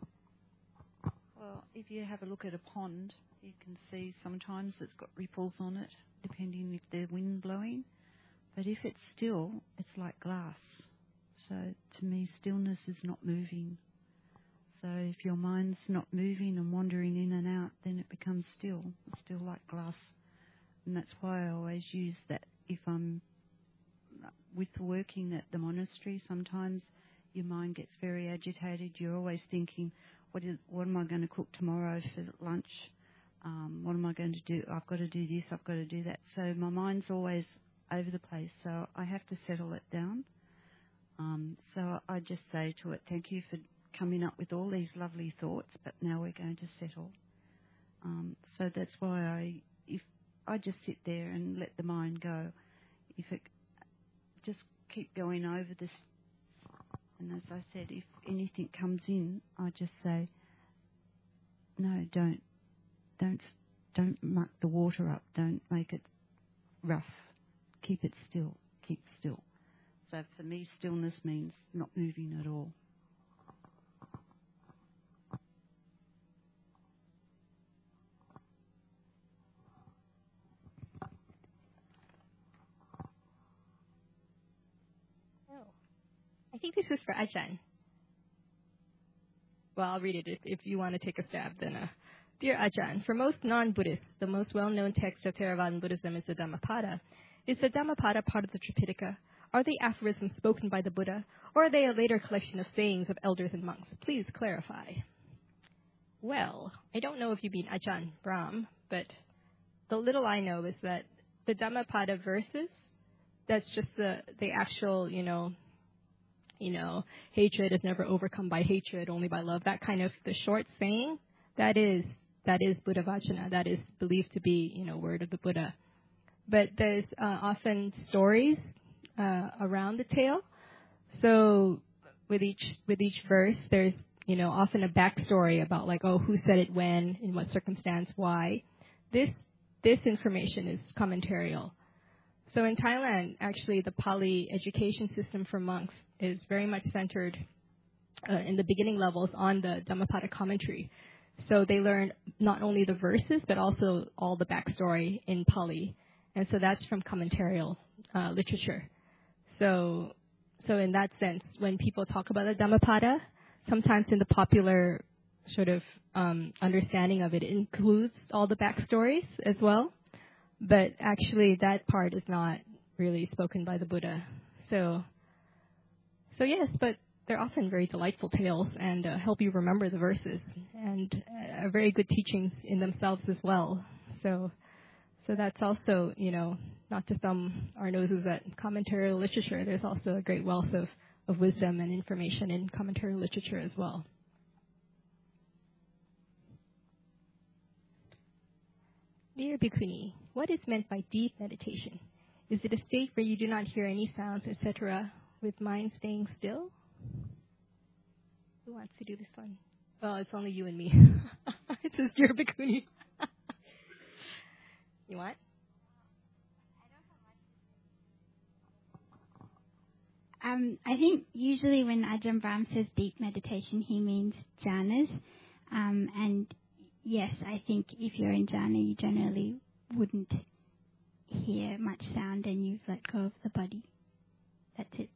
Well, if you have a look at a pond, you can see sometimes it's got ripples on it, depending if there's wind blowing. But if it's still, it's like glass. So to me, stillness is not moving. So if your mind's not moving and wandering in and out, then it becomes still. It's still like glass. And that's why I always use that if I'm with working at the monastery. Sometimes your mind gets very agitated. You're always thinking, what is, what am I going to cook tomorrow for lunch? Um, what am I going to do? I've got to do this, I've got to do that. So my mind's always over the place. So I have to settle it down. Um, so I just say to it, thank you for coming up with all these lovely thoughts, but now we're going to settle. Um, so that's why I, if I just sit there and let the mind go. If it just keep going over this, and as I said, if anything comes in, I just say, no, don't, don't, don't muck the water up. Don't make it rough. Keep it still. Keep still. So for me, stillness means not moving at all. Oh, I think this is for Ajahn. Well, I'll read it if, if you want to take a stab. Then, uh, dear Ajahn, for most non-Buddhists, the most well-known text of Theravadan Buddhism is the Dhammapada. Is the Dhammapada part of the Tripitaka? Are they aphorisms spoken by the Buddha, or are they a later collection of sayings of elders and monks? Please clarify. Well, I don't know if you mean Ajahn Brahm, but the little I know is that the Dhammapada verses, that's just the, the actual, you know, you know, hatred is never overcome by hatred, only by love. That kind of the short saying, that is that is Buddha Vachana. That is believed to be, you know, word of the Buddha. But there's uh, often stories uh, around the tale. So with each with each verse, there's, you know, often a backstory about like, oh, who said it when, in what circumstance, why. This this information is commentarial. So in Thailand, actually, the Pali education system for monks is very much centered uh, in the beginning levels on the Dhammapada commentary. So they learn not only the verses, but also all the backstory in Pali. And so that's from commentarial uh, literature. So so in that sense, when people talk about the Dhammapada, sometimes in the popular sort of um, understanding of it, it includes all the backstories as well. But actually, that part is not really spoken by the Buddha. So, so yes, but they're often very delightful tales and uh, help you remember the verses, and uh, are very good teachings in themselves as well. So, so that's also, you know, not to thumb our noses at commentarial literature. There's also a great wealth of, of wisdom and information in commentarial literature as well. Dear Bhikkhuni, what is meant by deep meditation? Is it a state where you do not hear any sounds, et cetera, with mind staying still? Who wants to do this one? Well, it's only you and me. It says Dear Bhikkhuni. You want? Um, I think usually when Ajahn Brahm says deep meditation, he means jhanas. Um, and yes, I think if you're in jhana, you generally wouldn't hear much sound and you've let go of the body. That's it.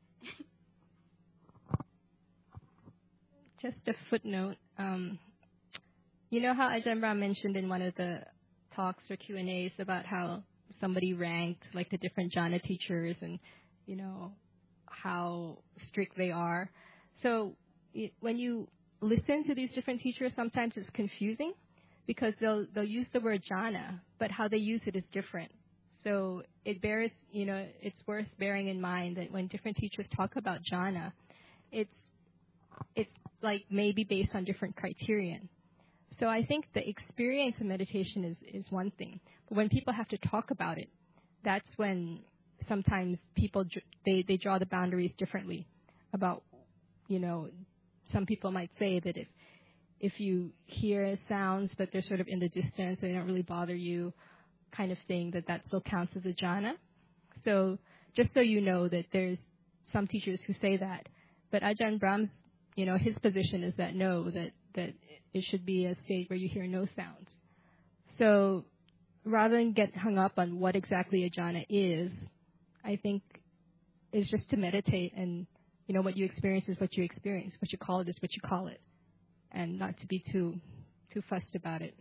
Just a footnote. Um, you know how Ajahn Brahm mentioned in one of the talks or Q and A's about how somebody ranked like the different jhana teachers and, you know, how strict they are. So it, when you listen to these different teachers, sometimes it's confusing because they'll they'll use the word jhana, but how they use it is different. So it bears, you know, it's worth bearing in mind that when different teachers talk about jhana, it's it's like maybe based on different criterion. So I think the experience of meditation is, is one thing. But when people have to talk about it, that's when sometimes people, they, they draw the boundaries differently about, you know, some people might say that if if you hear sounds but they're sort of in the distance, they don't really bother you, kind of thing, that that still counts as a jhana. So just so you know that there's some teachers who say that. But Ajahn Brahm's, you know, his position is that no, that, that it should be a state where you hear no sounds. So rather than get hung up on what exactly a jhana is, I think it's just to meditate, and, you know, what you experience is what you experience. What you call it is what you call it, and not to be too too fussed about it.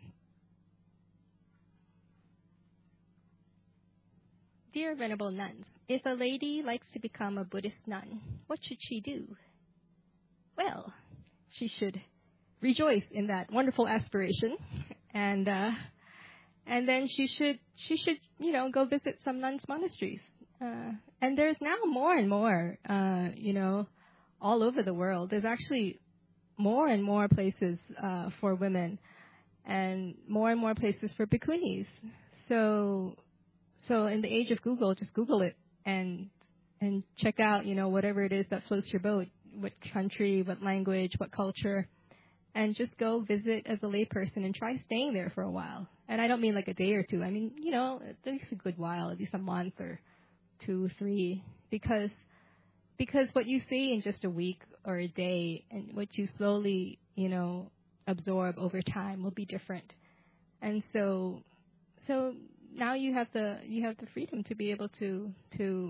Dear Venerable Nuns, if a lady likes to become a Buddhist nun, what should she do? Well, she should rejoice in that wonderful aspiration, and uh, and then she should she should you know go visit some nuns' monasteries. Uh, and there's now more and more, uh, you know, all over the world. There's actually more and more places uh, for women, and more and more places for bhikkhunis. So, so in the age of Google, just Google it and and check out, you know, whatever it is that floats your boat, what country, what language, what culture, and just go visit as a layperson and try staying there for a while. And I don't mean like a day or two. I mean, you know, at least a good while, at least a month or two, three, because because what you see in just a week or a day and what you slowly, you know, absorb over time will be different. And so so now you have the you have the freedom to be able to to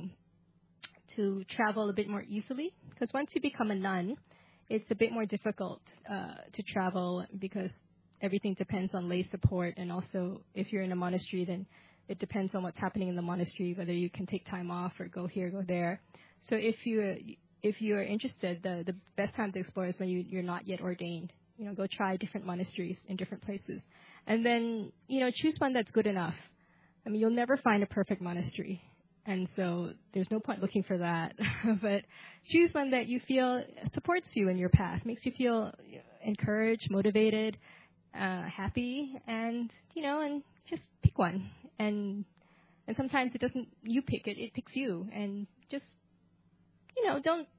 to travel a bit more easily, because once you become a nun, it's a bit more difficult uh, to travel because everything depends on lay support, and also if you're in a monastery, then it depends on what's happening in the monastery, whether you can take time off or go here, go there. So if you if you are interested, the, the best time to explore is when you, you're not yet ordained. You know, go try different monasteries in different places. And then, you know, choose one that's good enough. I mean, you'll never find a perfect monastery. And so there's no point looking for that. But choose one that you feel supports you in your path, makes you feel encouraged, motivated, uh, happy, and, you know, and just pick one. And and sometimes it doesn't, you pick it, it picks you. And just, you know, don't,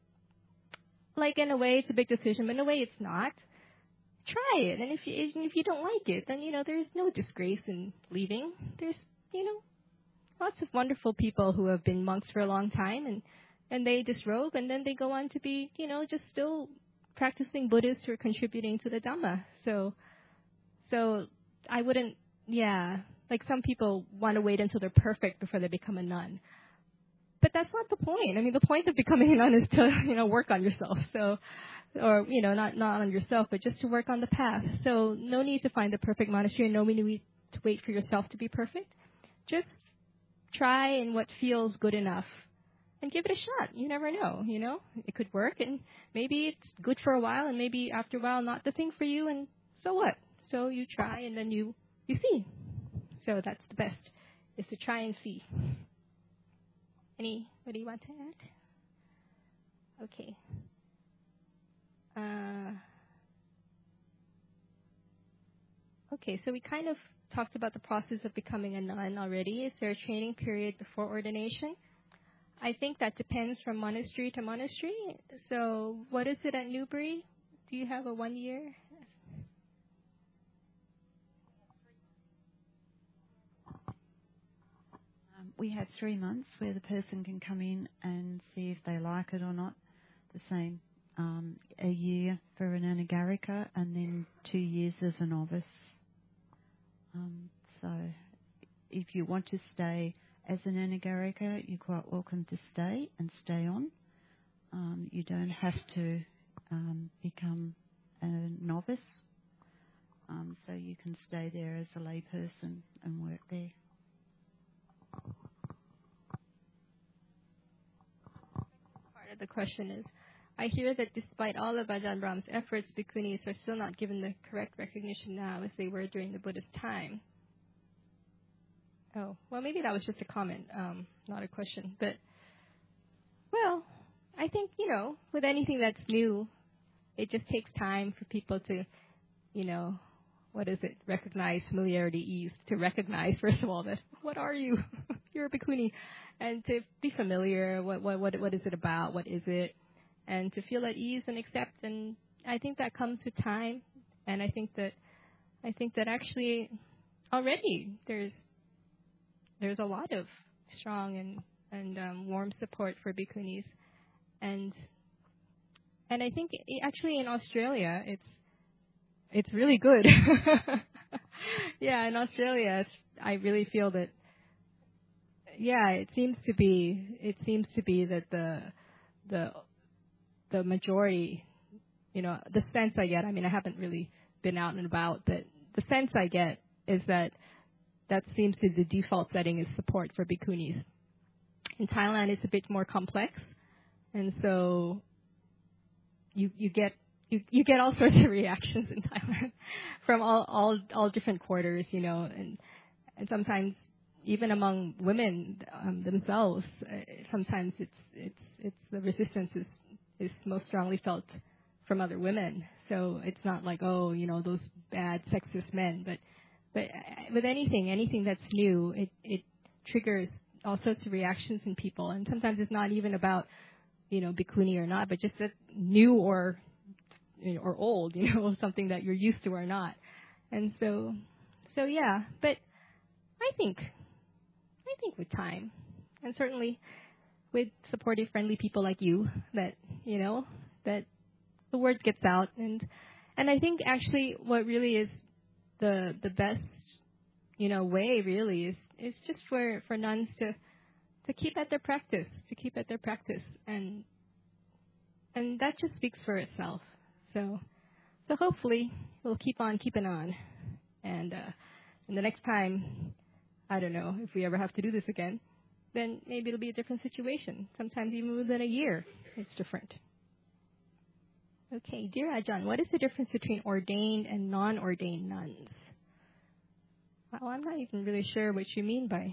like in a way it's a big decision, but in a way it's not. Try it. And if you, if you don't like it, then, you know, there's no disgrace in leaving. There's, you know, lots of wonderful people who have been monks for a long time, and, and they disrobe, and then they go on to be, you know, just still practicing Buddhists who are contributing to the Dhamma. So, so I wouldn't, yeah, like some people want to wait until they're perfect before they become a nun. But that's not the point. I mean, the point of becoming a nun is to, you know, work on yourself. So, or, you know, not, not on yourself, but just to work on the path. So no need to find the perfect monastery, and no need to wait for yourself to be perfect. Just try in what feels good enough and give it a shot. You never know, you know. It could work, and maybe it's good for a while, and maybe after a while not the thing for you, and so what? So you try, and then you, you see. So that's the best, is to try and see. Anybody want to add? Okay. Uh, Okay, so we kind of talked about the process of becoming a nun already. Is there a training period before ordination? I think that depends from monastery to monastery. So what is it at Newbury? Do you have a one year? Um, we have three months where the person can come in and see if they like it or not. The same, um, a year for an anagarika and then two years as a novice. Um, so if you want to stay as an anagarika, you're quite welcome to stay and stay on. Um, you don't have to um, become a novice. Um, so you can stay there as a lay person and work there. Part of the question is, I hear that despite all of Ajahn Brahm's efforts, bhikkhunis are still not given the correct recognition now as they were during the Buddha's time. Oh, well, maybe that was just a comment, um, not a question. But, well, I think, you know, with anything that's new, it just takes time for people to, you know, what is it, recognize familiarity, ease, to recognize, first of all, that, what are you? You're a bhikkhuni. And to be familiar, what, what, what, what is it about, what is it? And to feel at ease and accept, and I think that comes with time. And I think that, I think that actually already there's there's a lot of strong and and um, warm support for bhikkhunis, and and I think it, actually in Australia it's it's really good. Yeah, in Australia it's, I really feel that. Yeah, it seems to be it seems to be that the the the majority, you know, the sense I get, I mean, I haven't really been out and about, but the sense I get is that that seems to be the default setting is support for bhikkhunis. In Thailand, it's a bit more complex, and so you you get you, you get all sorts of reactions in Thailand from all, all all different quarters, you know, and and sometimes even among women um, themselves, uh, sometimes it's it's it's the resistance is. is most strongly felt from other women. So it's not like, oh, you know, those bad sexist men. But but with anything, anything that's new, it, it triggers all sorts of reactions in people. And sometimes it's not even about, you know, bhikkhuni or not, but just that new or, you know, or old, you know, something that you're used to or not. And so, so yeah. But I think, I think with time, and certainly with supportive, friendly people like you, that, you know, that the word gets out. And and I think actually what really is the the best, you know, way really is, is just for, for nuns to, to keep at their practice, to keep at their practice. And and that just speaks for itself. So so hopefully we'll keep on keeping on. And, uh, and the next time, I don't know if we ever have to do this again, then maybe it'll be a different situation. Sometimes even within a year, it's different. Okay, dear Ajahn, what is the difference between ordained and non-ordained nuns? Well, I'm not even really sure what you mean by.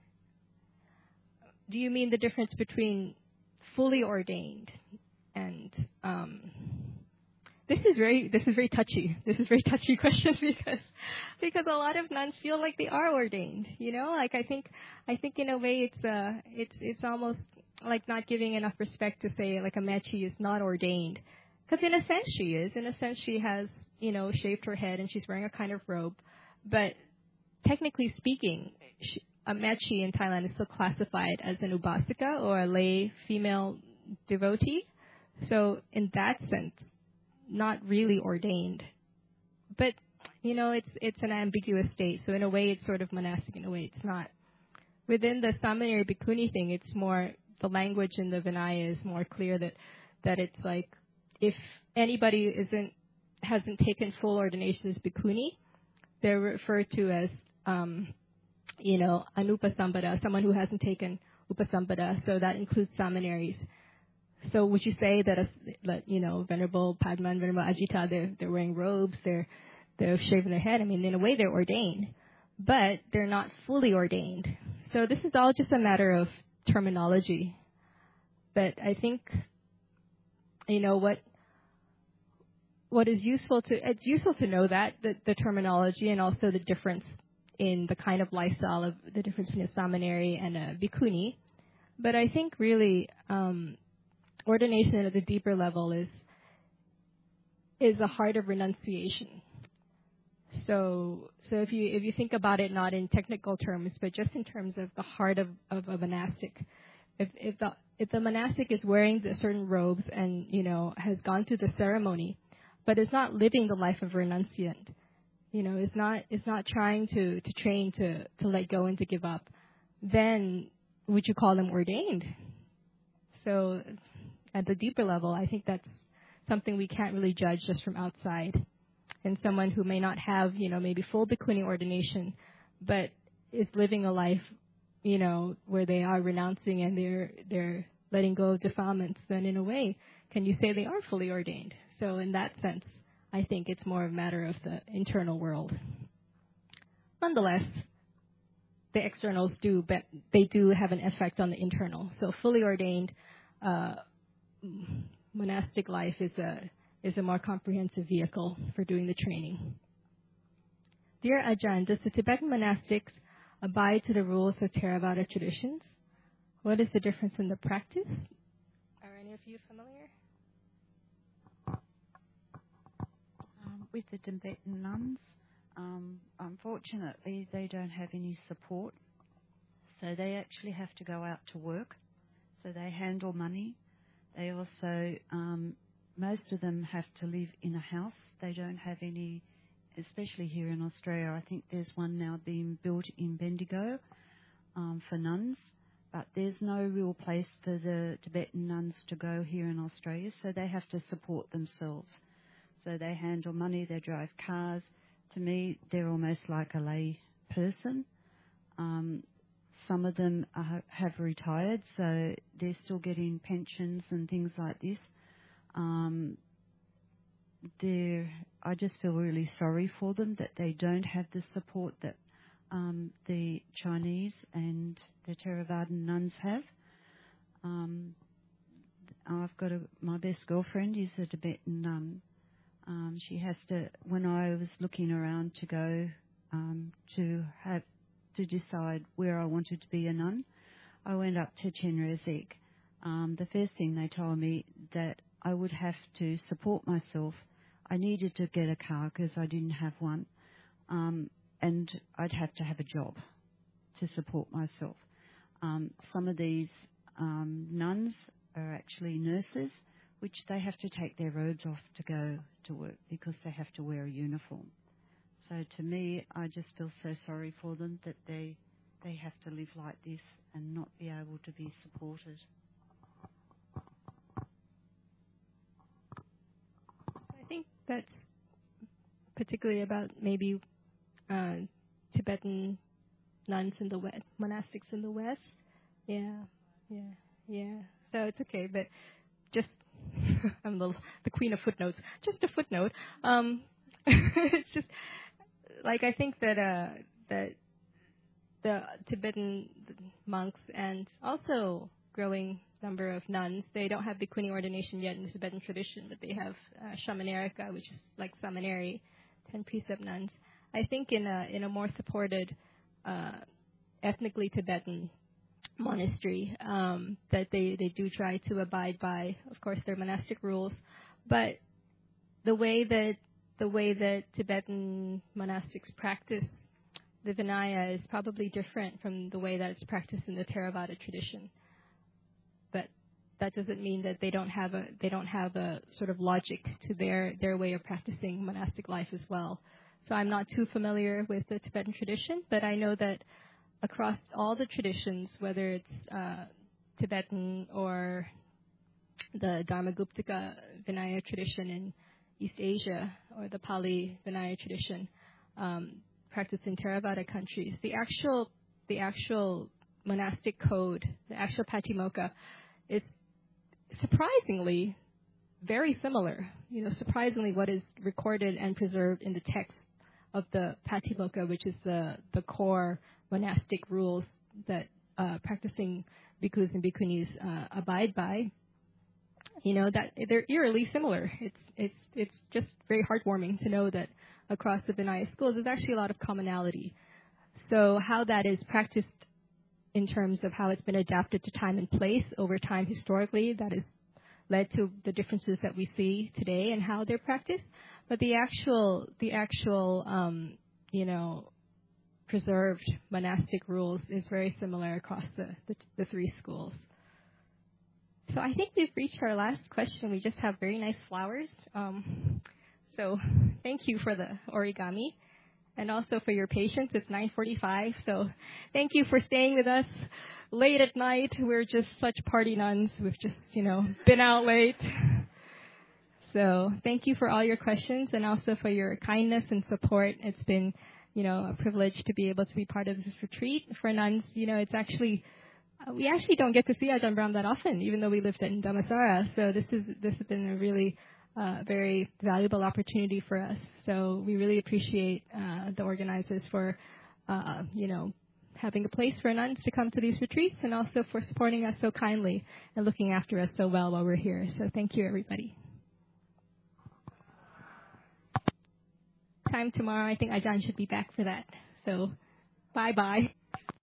Do you mean the difference between fully ordained and um, this is very this is very touchy. This is a very touchy question because because a lot of nuns feel like they are ordained. You know, like I think I think in a way it's uh it's it's almost like not giving enough respect to say like a mechi is not ordained, because in a sense she is. In a sense she has, you know, shaved her head and she's wearing a kind of robe, but technically speaking, she, a mechi in Thailand is still classified as an upasika or a lay female devotee. So in that sense, not really ordained. But, you know, it's it's an ambiguous state. So in a way, it's sort of monastic. In a way, it's not. Within the Samaneri Bhikkhuni thing, it's more, the language in the Vinaya is more clear that, that it's like, if anybody isn't hasn't taken full ordination as Bhikkhuni, they're referred to as, um, you know, an upasambhada, someone who hasn't taken upasambhada. So that includes Samaneris. So would you say that, a, that you know, Venerable Padma and Venerable Ajita, they're, they're wearing robes, they're, they're shaving their head? I mean, in a way, they're ordained, but they're not fully ordained. So this is all just a matter of terminology. But I think, you know, what what is useful to, it's useful to know that, the, the terminology and also the difference in the kind of lifestyle of the difference between a samaneri and a bhikkhuni. But I think really um, ordination at the deeper level is is the heart of renunciation. So, so if you if you think about it not in technical terms, but just in terms of the heart of, of a monastic, if if the if the monastic is wearing the certain robes and you know has gone through the ceremony, but is not living the life of a renunciant, you know, is not is not trying to, to train to, to let go and to give up, then would you call them ordained? So, at the deeper level, I think that's something we can't really judge just from outside. And someone who may not have, you know, maybe full bhikkhuni ordination, but is living a life, you know, where they are renouncing and they're they're letting go of defilements, then in a way, can you say they are fully ordained? So in that sense, I think it's more a matter of the internal world. Nonetheless, the externals do, but they do have an effect on the internal. So fully ordained uh, monastic life is a is a more comprehensive vehicle for doing the training. Dear Ajahn, does the Tibetan monastics abide to the rules of Theravada traditions? What is the difference in the practice? Are any of you familiar? Um, with the Tibetan nuns, um, unfortunately, they don't have any support. So they actually have to go out to work. So they handle money. They also... Um, Most of them have to live in a house. They don't have any, especially here in Australia. I think there's one now being built in Bendigo um, for nuns, but there's no real place for the Tibetan nuns to go here in Australia, so they have to support themselves. So they handle money, they drive cars. To me, they're almost like a lay person. Um, some of them are, have retired, so they're still getting pensions and things like this. Um, I just feel really sorry for them that they don't have the support that um, the Chinese and the Theravadan nuns have. Um, I've got a, my best girlfriend is a Tibetan nun. Um, she has to, when I was looking around to go um, to have to decide where I wanted to be a nun, I went up to Chenrezig. Um, the first thing they told me that I would have to support myself. I needed to get a car because I didn't have one. Um, and I'd have to have a job to support myself. Um, some of these um, nuns are actually nurses, which they have to take their robes off to go to work because they have to wear a uniform. So to me, I just feel so sorry for them that they they have to live like this and not be able to be supported. I think that's particularly about maybe uh, Tibetan nuns in the West, monastics in the West. Yeah, yeah, yeah. So it's okay, but just I'm the the queen of footnotes. Just a footnote. Um, it's just like I think that uh, that the Tibetan monks and also growing number of nuns, they don't have bhikkhuni ordination yet in the Tibetan tradition, but they have uh, shamanerika, which is like samaneri, ten precept nuns. I think in a in a more supported uh, ethnically Tibetan monastery, um, that they, they do try to abide by, of course, their monastic rules, but the way that the way that Tibetan monastics practice the Vinaya is probably different from the way that it's practiced in the Theravada tradition. But that doesn't mean that they don't have a they don't have a sort of logic to their, their way of practicing monastic life as well. So I'm not too familiar with the Tibetan tradition, but I know that across all the traditions, whether it's uh, Tibetan or the Dharmaguptaka Vinaya tradition in East Asia or the Pali Vinaya tradition, um, practiced in Theravada countries, the actual the actual monastic code, the actual Patimokkha, is surprisingly very similar. You know, surprisingly, what is recorded and preserved in the text of the Patimokkha, which is the the core monastic rules that uh, practicing bhikkhus and bhikkhunis uh, abide by, you know, that they're eerily similar. It's it's it's just very heartwarming to know that across the Vinaya schools, there's actually a lot of commonality. So how that is practiced in terms of how it's been adapted to time and place over time historically, that has led to the differences that we see today and how they're practiced. But the actual, the actual, um, you know, preserved monastic rules is very similar across the, the, the three schools. So I think we've reached our last question. We just have very nice flowers. Um, so thank you for the origami and also for your patience. It's nine forty-five, so thank you for staying with us late at night. We're just such party nuns. We've just, you know, been out late. So thank you for all your questions and also for your kindness and support. It's been, you know, a privilege to be able to be part of this retreat. For nuns, you know, it's actually, uh, we actually don't get to see Ajahn Brahm that often, even though we lived in Dhammasara. So this is this has been a really uh, very valuable opportunity for us. So we really appreciate uh, the organizers for, uh, you know, having a place for nuns to come to these retreats and also for supporting us so kindly and looking after us so well while we're here. So thank you, everybody. Time tomorrow, I think Ajahn should be back for that. So bye-bye.